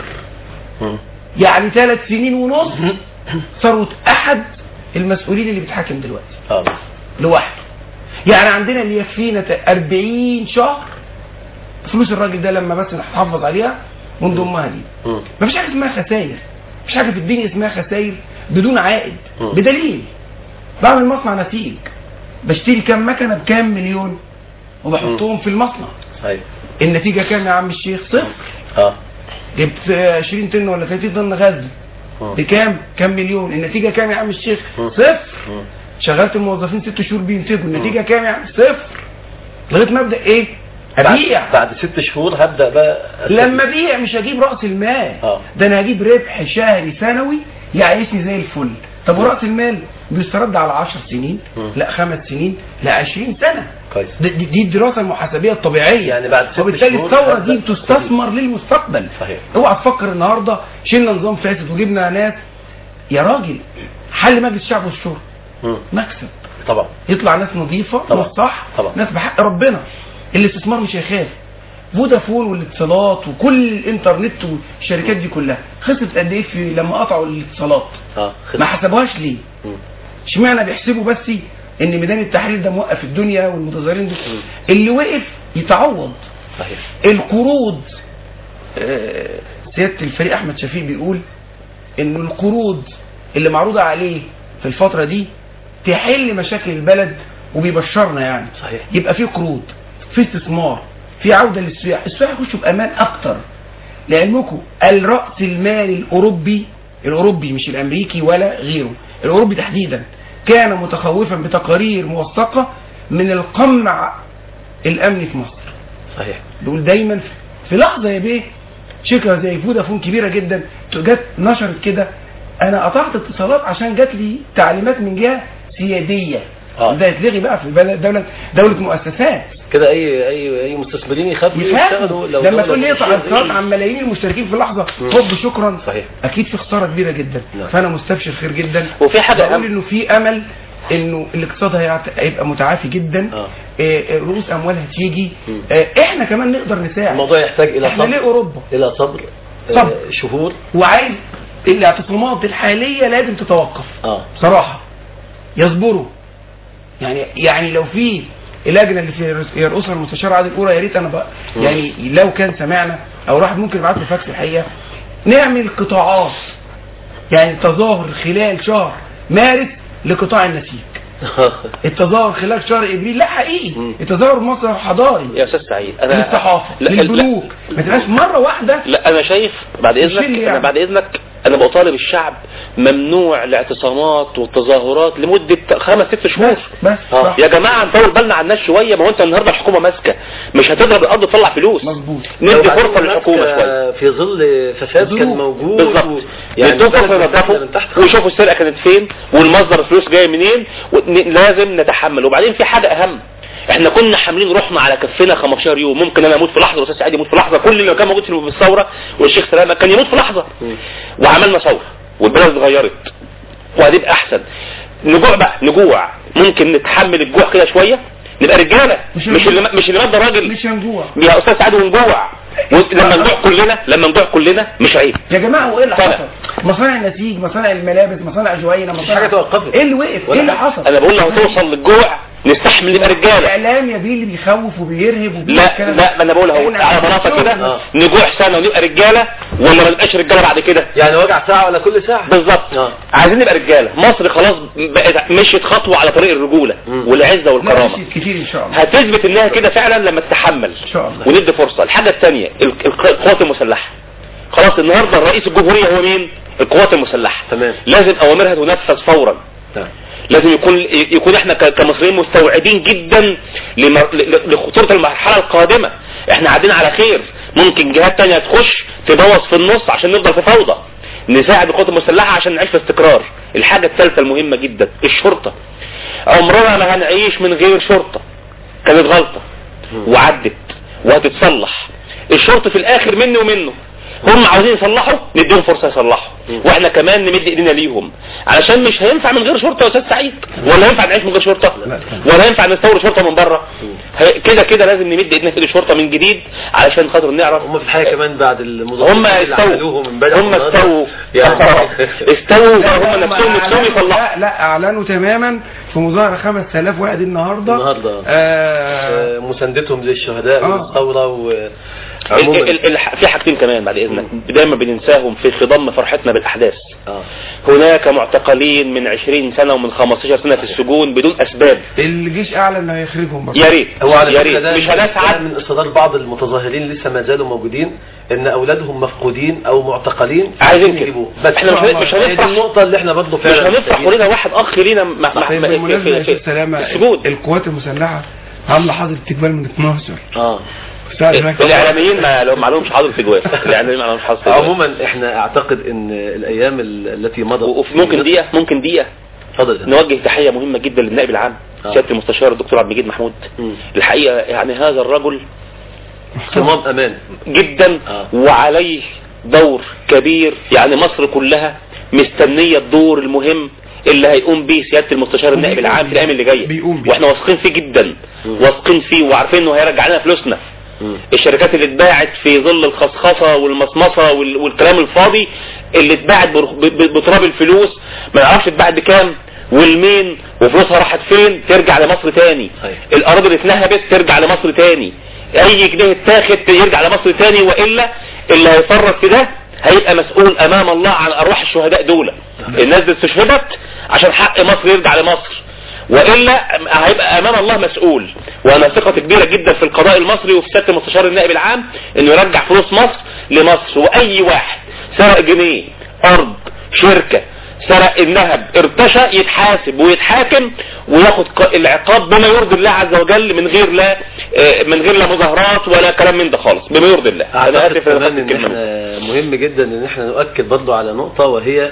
يعني 3 سنين ونص ثروة احد المسؤولين اللي بيتحاكم دلوقتي لوحده. يعني عندنا اللي يكفينا 40 شهر فلوس الراجل ده لما بس نحافظ عليها ونضمها ليه. مفيش حاجه اسمها خسائر، مفيش حاجه في الدنيا اسمها خسائر بدون عائد. بدليل بعمل مصنع نسيج، بشتري كام مكنه بكام مليون وبحطهم في المصنع. صحيح. النتيجه كام يا عم الشيخ؟ صفر. جبت 20 طن ولا 30 طن غزل بكام؟ كام مليون. النتيجه كام يا عم الشيخ؟ صفر. شغلت الموظفين 6 شهور بينتجوا، النتيجه كام يا عم؟ صفر. لغايه ما ابدا ايه؟ ابيع. بعد 6 شهور هبدا بقى لما ابيع مش هجيب راس المال، ده انا هجيب ربح شهري سنوي يعيشني زي الفل. طب وراس المال بيسترد على 10 سنين، لا 5 سنين، لا 20 سنه. كويس. دي الدراسه المحاسبيه الطبيعيه. يعني بعد 6 شهور وبالتالي الثوره دي بتستثمر للمستقبل. صحيح. اوعى تفكر النهارده شلنا نظام فاسد وجبنا ناس. يا راجل حل مجلس الشعب والشورى مكسب طبعا، يطلع ناس نظيفه، ناس صح، ناس بحق ربنا. الاستثمار مش هيخاف. فودافون والاتصالات وكل الانترنت والشركات دي كلها خسرت قد ايه لما قطعوا الاتصالات؟ ما حسبوهاش ليه؟ اشمعنى بيحسبوا بس ان ميدان التحرير ده موقف الدنيا والمتظاهرين دول؟ اللي وقف يتعوض. صحيح. القروض، سياده الفريق احمد شفيق بيقول ان القروض اللي معروضه عليه في الفتره دي تحل مشاكل البلد، وبيبشرنا يعني. صحيح. يبقى في قروض، في استثمار، في عوده للسياح، السياح يخشوا بامان اكتر. لعلمكم الراس المال الاوروبي مش الامريكي ولا غيره، الاوروبي تحديدا كان متخوفا بتقارير موثقه من القمع الامني في مصر. صحيح. بيقول دايما في لحظه يا بيه شركه زي فودافون كبيره جدا جت نشرت كده انا قطعت اتصالات عشان جات لي تعليمات من جهه سياديه. ده يتلغي بقى في دوله مؤسسات كده. اي مستثمرين يخافوا يشتغلوا لما تقول لي يقطع اتصالات عن ملايين المشتركين في لحظه خب شكرا. صحيح. اكيد في خساره كبيره جدا. فانا مستبشر خير جدا، وفي حاجه بقول انه في امل انه الاقتصاد هيبقى متعافي جدا. رؤوس اموال هتيجي. احنا كمان نقدر نساعد. الموضوع يحتاج الى احنا ليه اوروبا الى صبر شهور، وعايز الاعتصامات الحاليه لازم تتوقف. بصراحه يصبروا. يعني لو في اللجنه اللي يرأسها المستشار عادل قورة، يا ريت انا بقى يعني لو كان سمعنا او واحد ممكن يبعت له فاكس الحقيقه، نعمل قطاعات، يعني تظاهر خلال شهر مارس لقطاع النسيج، التظاهر خلال شهر ابريل، لا حقيقي التظاهر مصر حضاري يا استاذ سعيد. انا للصحافه للبنوك ما تبقاش مره واحده. لا انا شايف بعد اذنك انا بطالب الشعب ممنوع الاعتصامات والتظاهرات لمده 5-6 شهور بس يا جماعه نطول بالنا على الناس شويه. ما هو انت النهارده الحكومه ماسكه، مش هتضرب الارض تطلع فلوس. مظبوط. ندي فرصه للحكومه شويه في ظل فساد كان موجود. بالظبط. ندوا فرصه ينظفوا ويشوفوا السرقه كانت فين والمصدر الفلوس جايه منين، لازم نتحمل. وبعدين في حاجه اهم، احنا كنا حاملين روحنا على كفنا 15 يوم، ممكن انا اموت في لحظه والاستاذ سعيد يموت في لحظه، كل اللي كان موجود في الثوره والشيخ سلامه كان يموت في لحظه. وعملنا ثوره والبلد اتغيرت وهتبقى احسن. نجوع بقى، نجوع ممكن نتحمل الجوع كده شويه، نبقى رجاله، مش اللي مادة راجل مش هنجوع يا استاذ سعيد ونجوع. لما نجوع كلنا مش عيب يا جماعه. هو ايه اللي حصل؟ مصانع النسيج، مصانع الملابس، مصانع جوينه، مصانع حاجه توقفت. ايه اللي وقف؟ ايه اللي حصل؟ انا بقول لو توصل للجوع نستحمل نبقى رجاله. الاعلام يا بيه اللي بيخوف وبيرهب لا انا بقول اهو على بلاطه كده نجوع سنه ونبقى رجاله ولا ما نبقاش رجاله بعد كده؟ يعني وجع ساعه ولا كل ساعه بالظبط. عايزين نبقى رجاله. مصر خلاص بقت مشيت خطوه على طريق الرجوله والعزه والكرامه. كتير ان شاء الله هتثبت انها كده فعلا لما تتحمل ان شاء الله وندي فرصه. الحاجه الثانيه القوات المسلحه. خلاص النهارده الرئيس الجمهوريه هو مين؟ القوات المسلحه. تمام. لازم اوامرها تنفذ فورا. لازم يكون احنا كمصريين مستوعبين جدا لخطوره المرحله القادمه. احنا قاعدين على خير، ممكن جهات تانية تخش تبوظ في النص عشان نفضل في فوضى. نساعد القوات المسلحه عشان نعيش في استقرار. الحاجه الثالثه المهمه جدا الشرطه. عمرنا ما هنعيش من غير شرطه. كانت غلطه وعدت وهتتصلح. الشرطه في الاخر مني ومنه. هم عاوزين يصلحوا نديهم فرصه يصلحوا، واحنا كمان نمد ايدينا ليهم، علشان مش هينفع من غير شرطه يا استاذ سعيد. ولا ينفع نعيش من غير شرطه؟ ولا ينفع نستورد شرطه من بره؟ كده لازم نمد ايدينا في الشرطه من جديد علشان خاطر نعرف. هم في الحقيقه كمان بعد المظاهرات هم استووا استووا هم نفسهم يصلحوا. لا اعلنوا تماما في مظاهره 5000 واحد النهارده مساندتهم للشهداء والثوره في حاجتين كمان بعد اذنك دايما بننساهم في خضم فرحتنا بالاحداث. هناك معتقلين من 20 سنه ومن 15 سنه في السجون بدون اسباب. الجيش اعلن انه هيخرجهم برضه. يا ريت مش هنسعد من اصرار بعض المتظاهرين لسه ما زالوا موجودين ان اولادهم مفقودين او معتقلين عايزين كده. بس احنا مش هنفرح. النقطه اللي احنا برضه فعلا مش هنفرح ولينا واحد اخ لينا في السلامه. القوات المسلحه عامله حظر استقبال من 12. الاعلاميين ما لهمش حاضر في جواز. الاعلاميين ما لهمش حاضر في جواز. عموما احنا اعتقد ان الايام التي مضت ممكن دقيقه نوجه تحيه مهمه جدا للنائب العام سياده المستشار الدكتور عبد المجيد محمود. الحقيقه يعني هذا الرجل صمام امان جدا وعليه دور كبير. يعني مصر كلها مستنيه الدور المهم اللي هيقوم به سياده المستشار النائب العام في الايام اللي جايه، واحنا واثقين فيه جدا، واثقين فيه وعارفين انه هيرجع لنا فلوسنا. الشركات اللي اتباعت في ظل الخصخصه والمصمصه والكلام الفاضي اللي اتباعت بتراب الفلوس ما نعرفش اتباعت بكام والمين وفلوسها راحت فين، ترجع لمصر تاني. الارض اللي اتنهبت ترجع لمصر تاني. اي جنيه اتاخد يرجع لمصر تاني، والا اللي هيفرط في ده هيبقى مسؤول امام الله عن ارواح الشهداء دول. الناس دي استشهدت عشان حق مصر يرجع لمصر، والا هيبقى امام الله مسؤول. وانا ثقه كبيره جدا في القضاء المصري وفي سياده المستشار النائب العام انه يرجع فلوس مصر لمصر. واي واحد سرق جنيه، ارض، شركه، سرق النهب، ارتشى، يتحاسب ويتحاكم وياخد العقاب بما يرضي الله عز وجل من غير لا مظاهرات ولا كلام من ده خالص، بما يرضي الله. انا اسف كمان ان احنا مهم جدا ان احنا نؤكد برضه على نقطه، وهي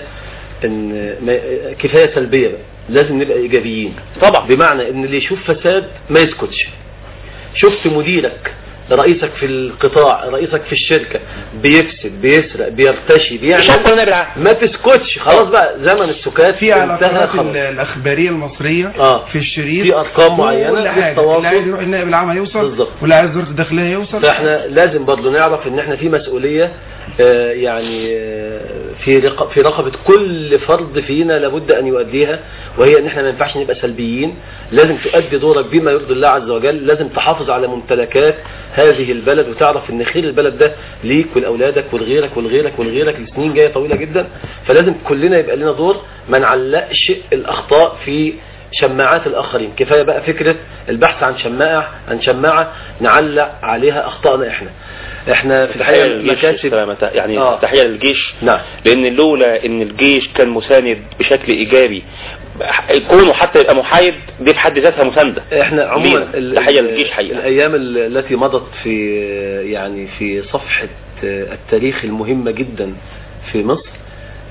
ان كفايه سلبيه بقى، لازم نبقى ايجابيين طبعا. بمعنى ان اللي يشوف فساد ما يسكتش. شفت مديرك، رئيسك في القطاع، رئيسك في الشركة بيفسد، بيسرق، بيرتشي، بيعمل، ما تسكتش. خلاص بقى زمن السكات في على القنوات الأخبارية المصرية في الشريط في أرقام معينة للتواصل. اللي عايز يروح النائب العام هيوصل، واللي عايز وزارة الداخلية هيوصل. فاحنا لازم برضه نعرف ان احنا في مسؤولية يعني في رقبة كل فرد فينا لابد ان يؤديها، وهي ان احنا ما ينفعش نبقى سلبيين. لازم تؤدي دورك بما يرضي الله عز وجل. لازم تحافظ على ممتلكات هذه البلد، وتعرف ان خير البلد ده ليك ولأولادك ولغيرك ولغيرك ولغيرك لسنين جاية طويلة جدا. فلازم كلنا يبقى لنا دور، ما نعلقش الأخطاء في شماعات الآخرين. كفاية بقى فكرة البحث عن شماعة نعلق عليها أخطائنا احنا في الحقيقة مكاسب يعني تحية للجيش. نعم. لأن لولا ان الجيش كان مساند بشكل إيجابي، يكونوا حتى يبقى محايد، دي بحد ذاتها مساندة. احنا عموما تحية للجيش حقيقة. الأيام التي مضت في صفحة التاريخ المهمة جدا في مصر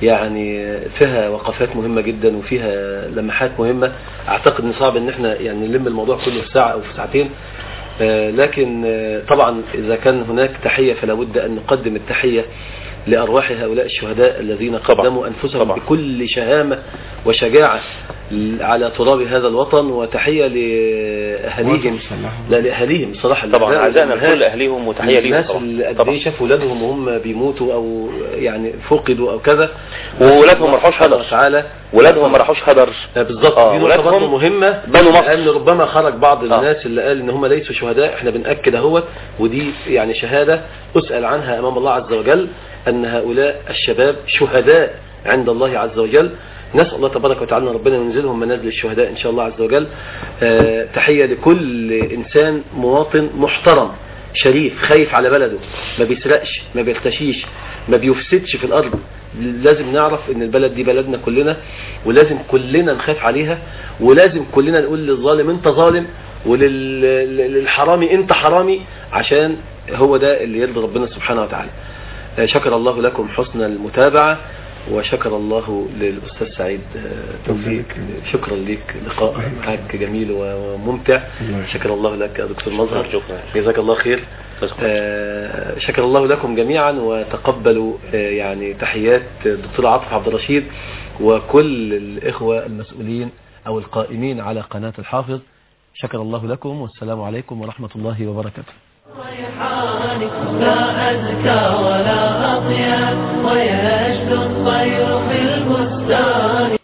يعني فيها وقفات مهمة جدا وفيها لمحات مهمة. اعتقد ان صعب ان احنا يعني نلم الموضوع كله في ساعة او في ساعتين، لكن طبعا اذا كان هناك تحية فلا بد ان نقدم التحية لأرواح هؤلاء الشهداء الذين قدموا أنفسهم بكل شهامة وشجاعة على تراب هذا الوطن، وتحية لأهليهم، لا لأهليهم صراحة طبعا عزانا لكل أهليهم وتحية لهم. الناس اللي قد ايه شافوا ولادهم وهم بيموتوا أو يعني فقدوا أو كذا، وولادهم ما راحوش هدر تعالى، ولادهم ما راحوش هدر بالظبط. دي نقطة برضه مهمة، لأن ربما خرج بعض الناس اللي قال إن هم ليسوا شهداء. احنا بنأكد اهوت، ودي يعني شهادة أسأل عنها أمام الله عز وجل، أن هؤلاء الشباب شهداء عند الله عز وجل. نسأل الله تبارك وتعالى ربنا ينزلهم منازل الشهداء إن شاء الله عز وجل. تحية لكل إنسان مواطن محترم شريف خايف على بلده، ما بيسرقش، ما بيرتشيش، ما بيفسدش في الأرض. لازم نعرف ان البلد دي بلدنا كلنا، ولازم كلنا نخاف عليها، ولازم كلنا نقول للظالم انت ظالم، وللحرامي انت حرامي، عشان هو ده اللي يرضي ربنا سبحانه وتعالى. شكر الله لكم حسن المتابعة، وشكر الله للأستاذ سعيد توفيق. شكرا لك، لقاء معك جميل وممتع. شكر الله لك يا دكتور مظهر، جزاك الله خير. شكر الله لكم جميعا، وتقبلوا يعني تحيات الدكتور عاطف عبد الرشيد وكل الإخوة المسؤولين أو القائمين على قناة الحافظ. شكر الله لكم، والسلام عليكم ورحمة الله وبركاته. لا أزكى ولا أطيب، ويشدو الطير في البستان.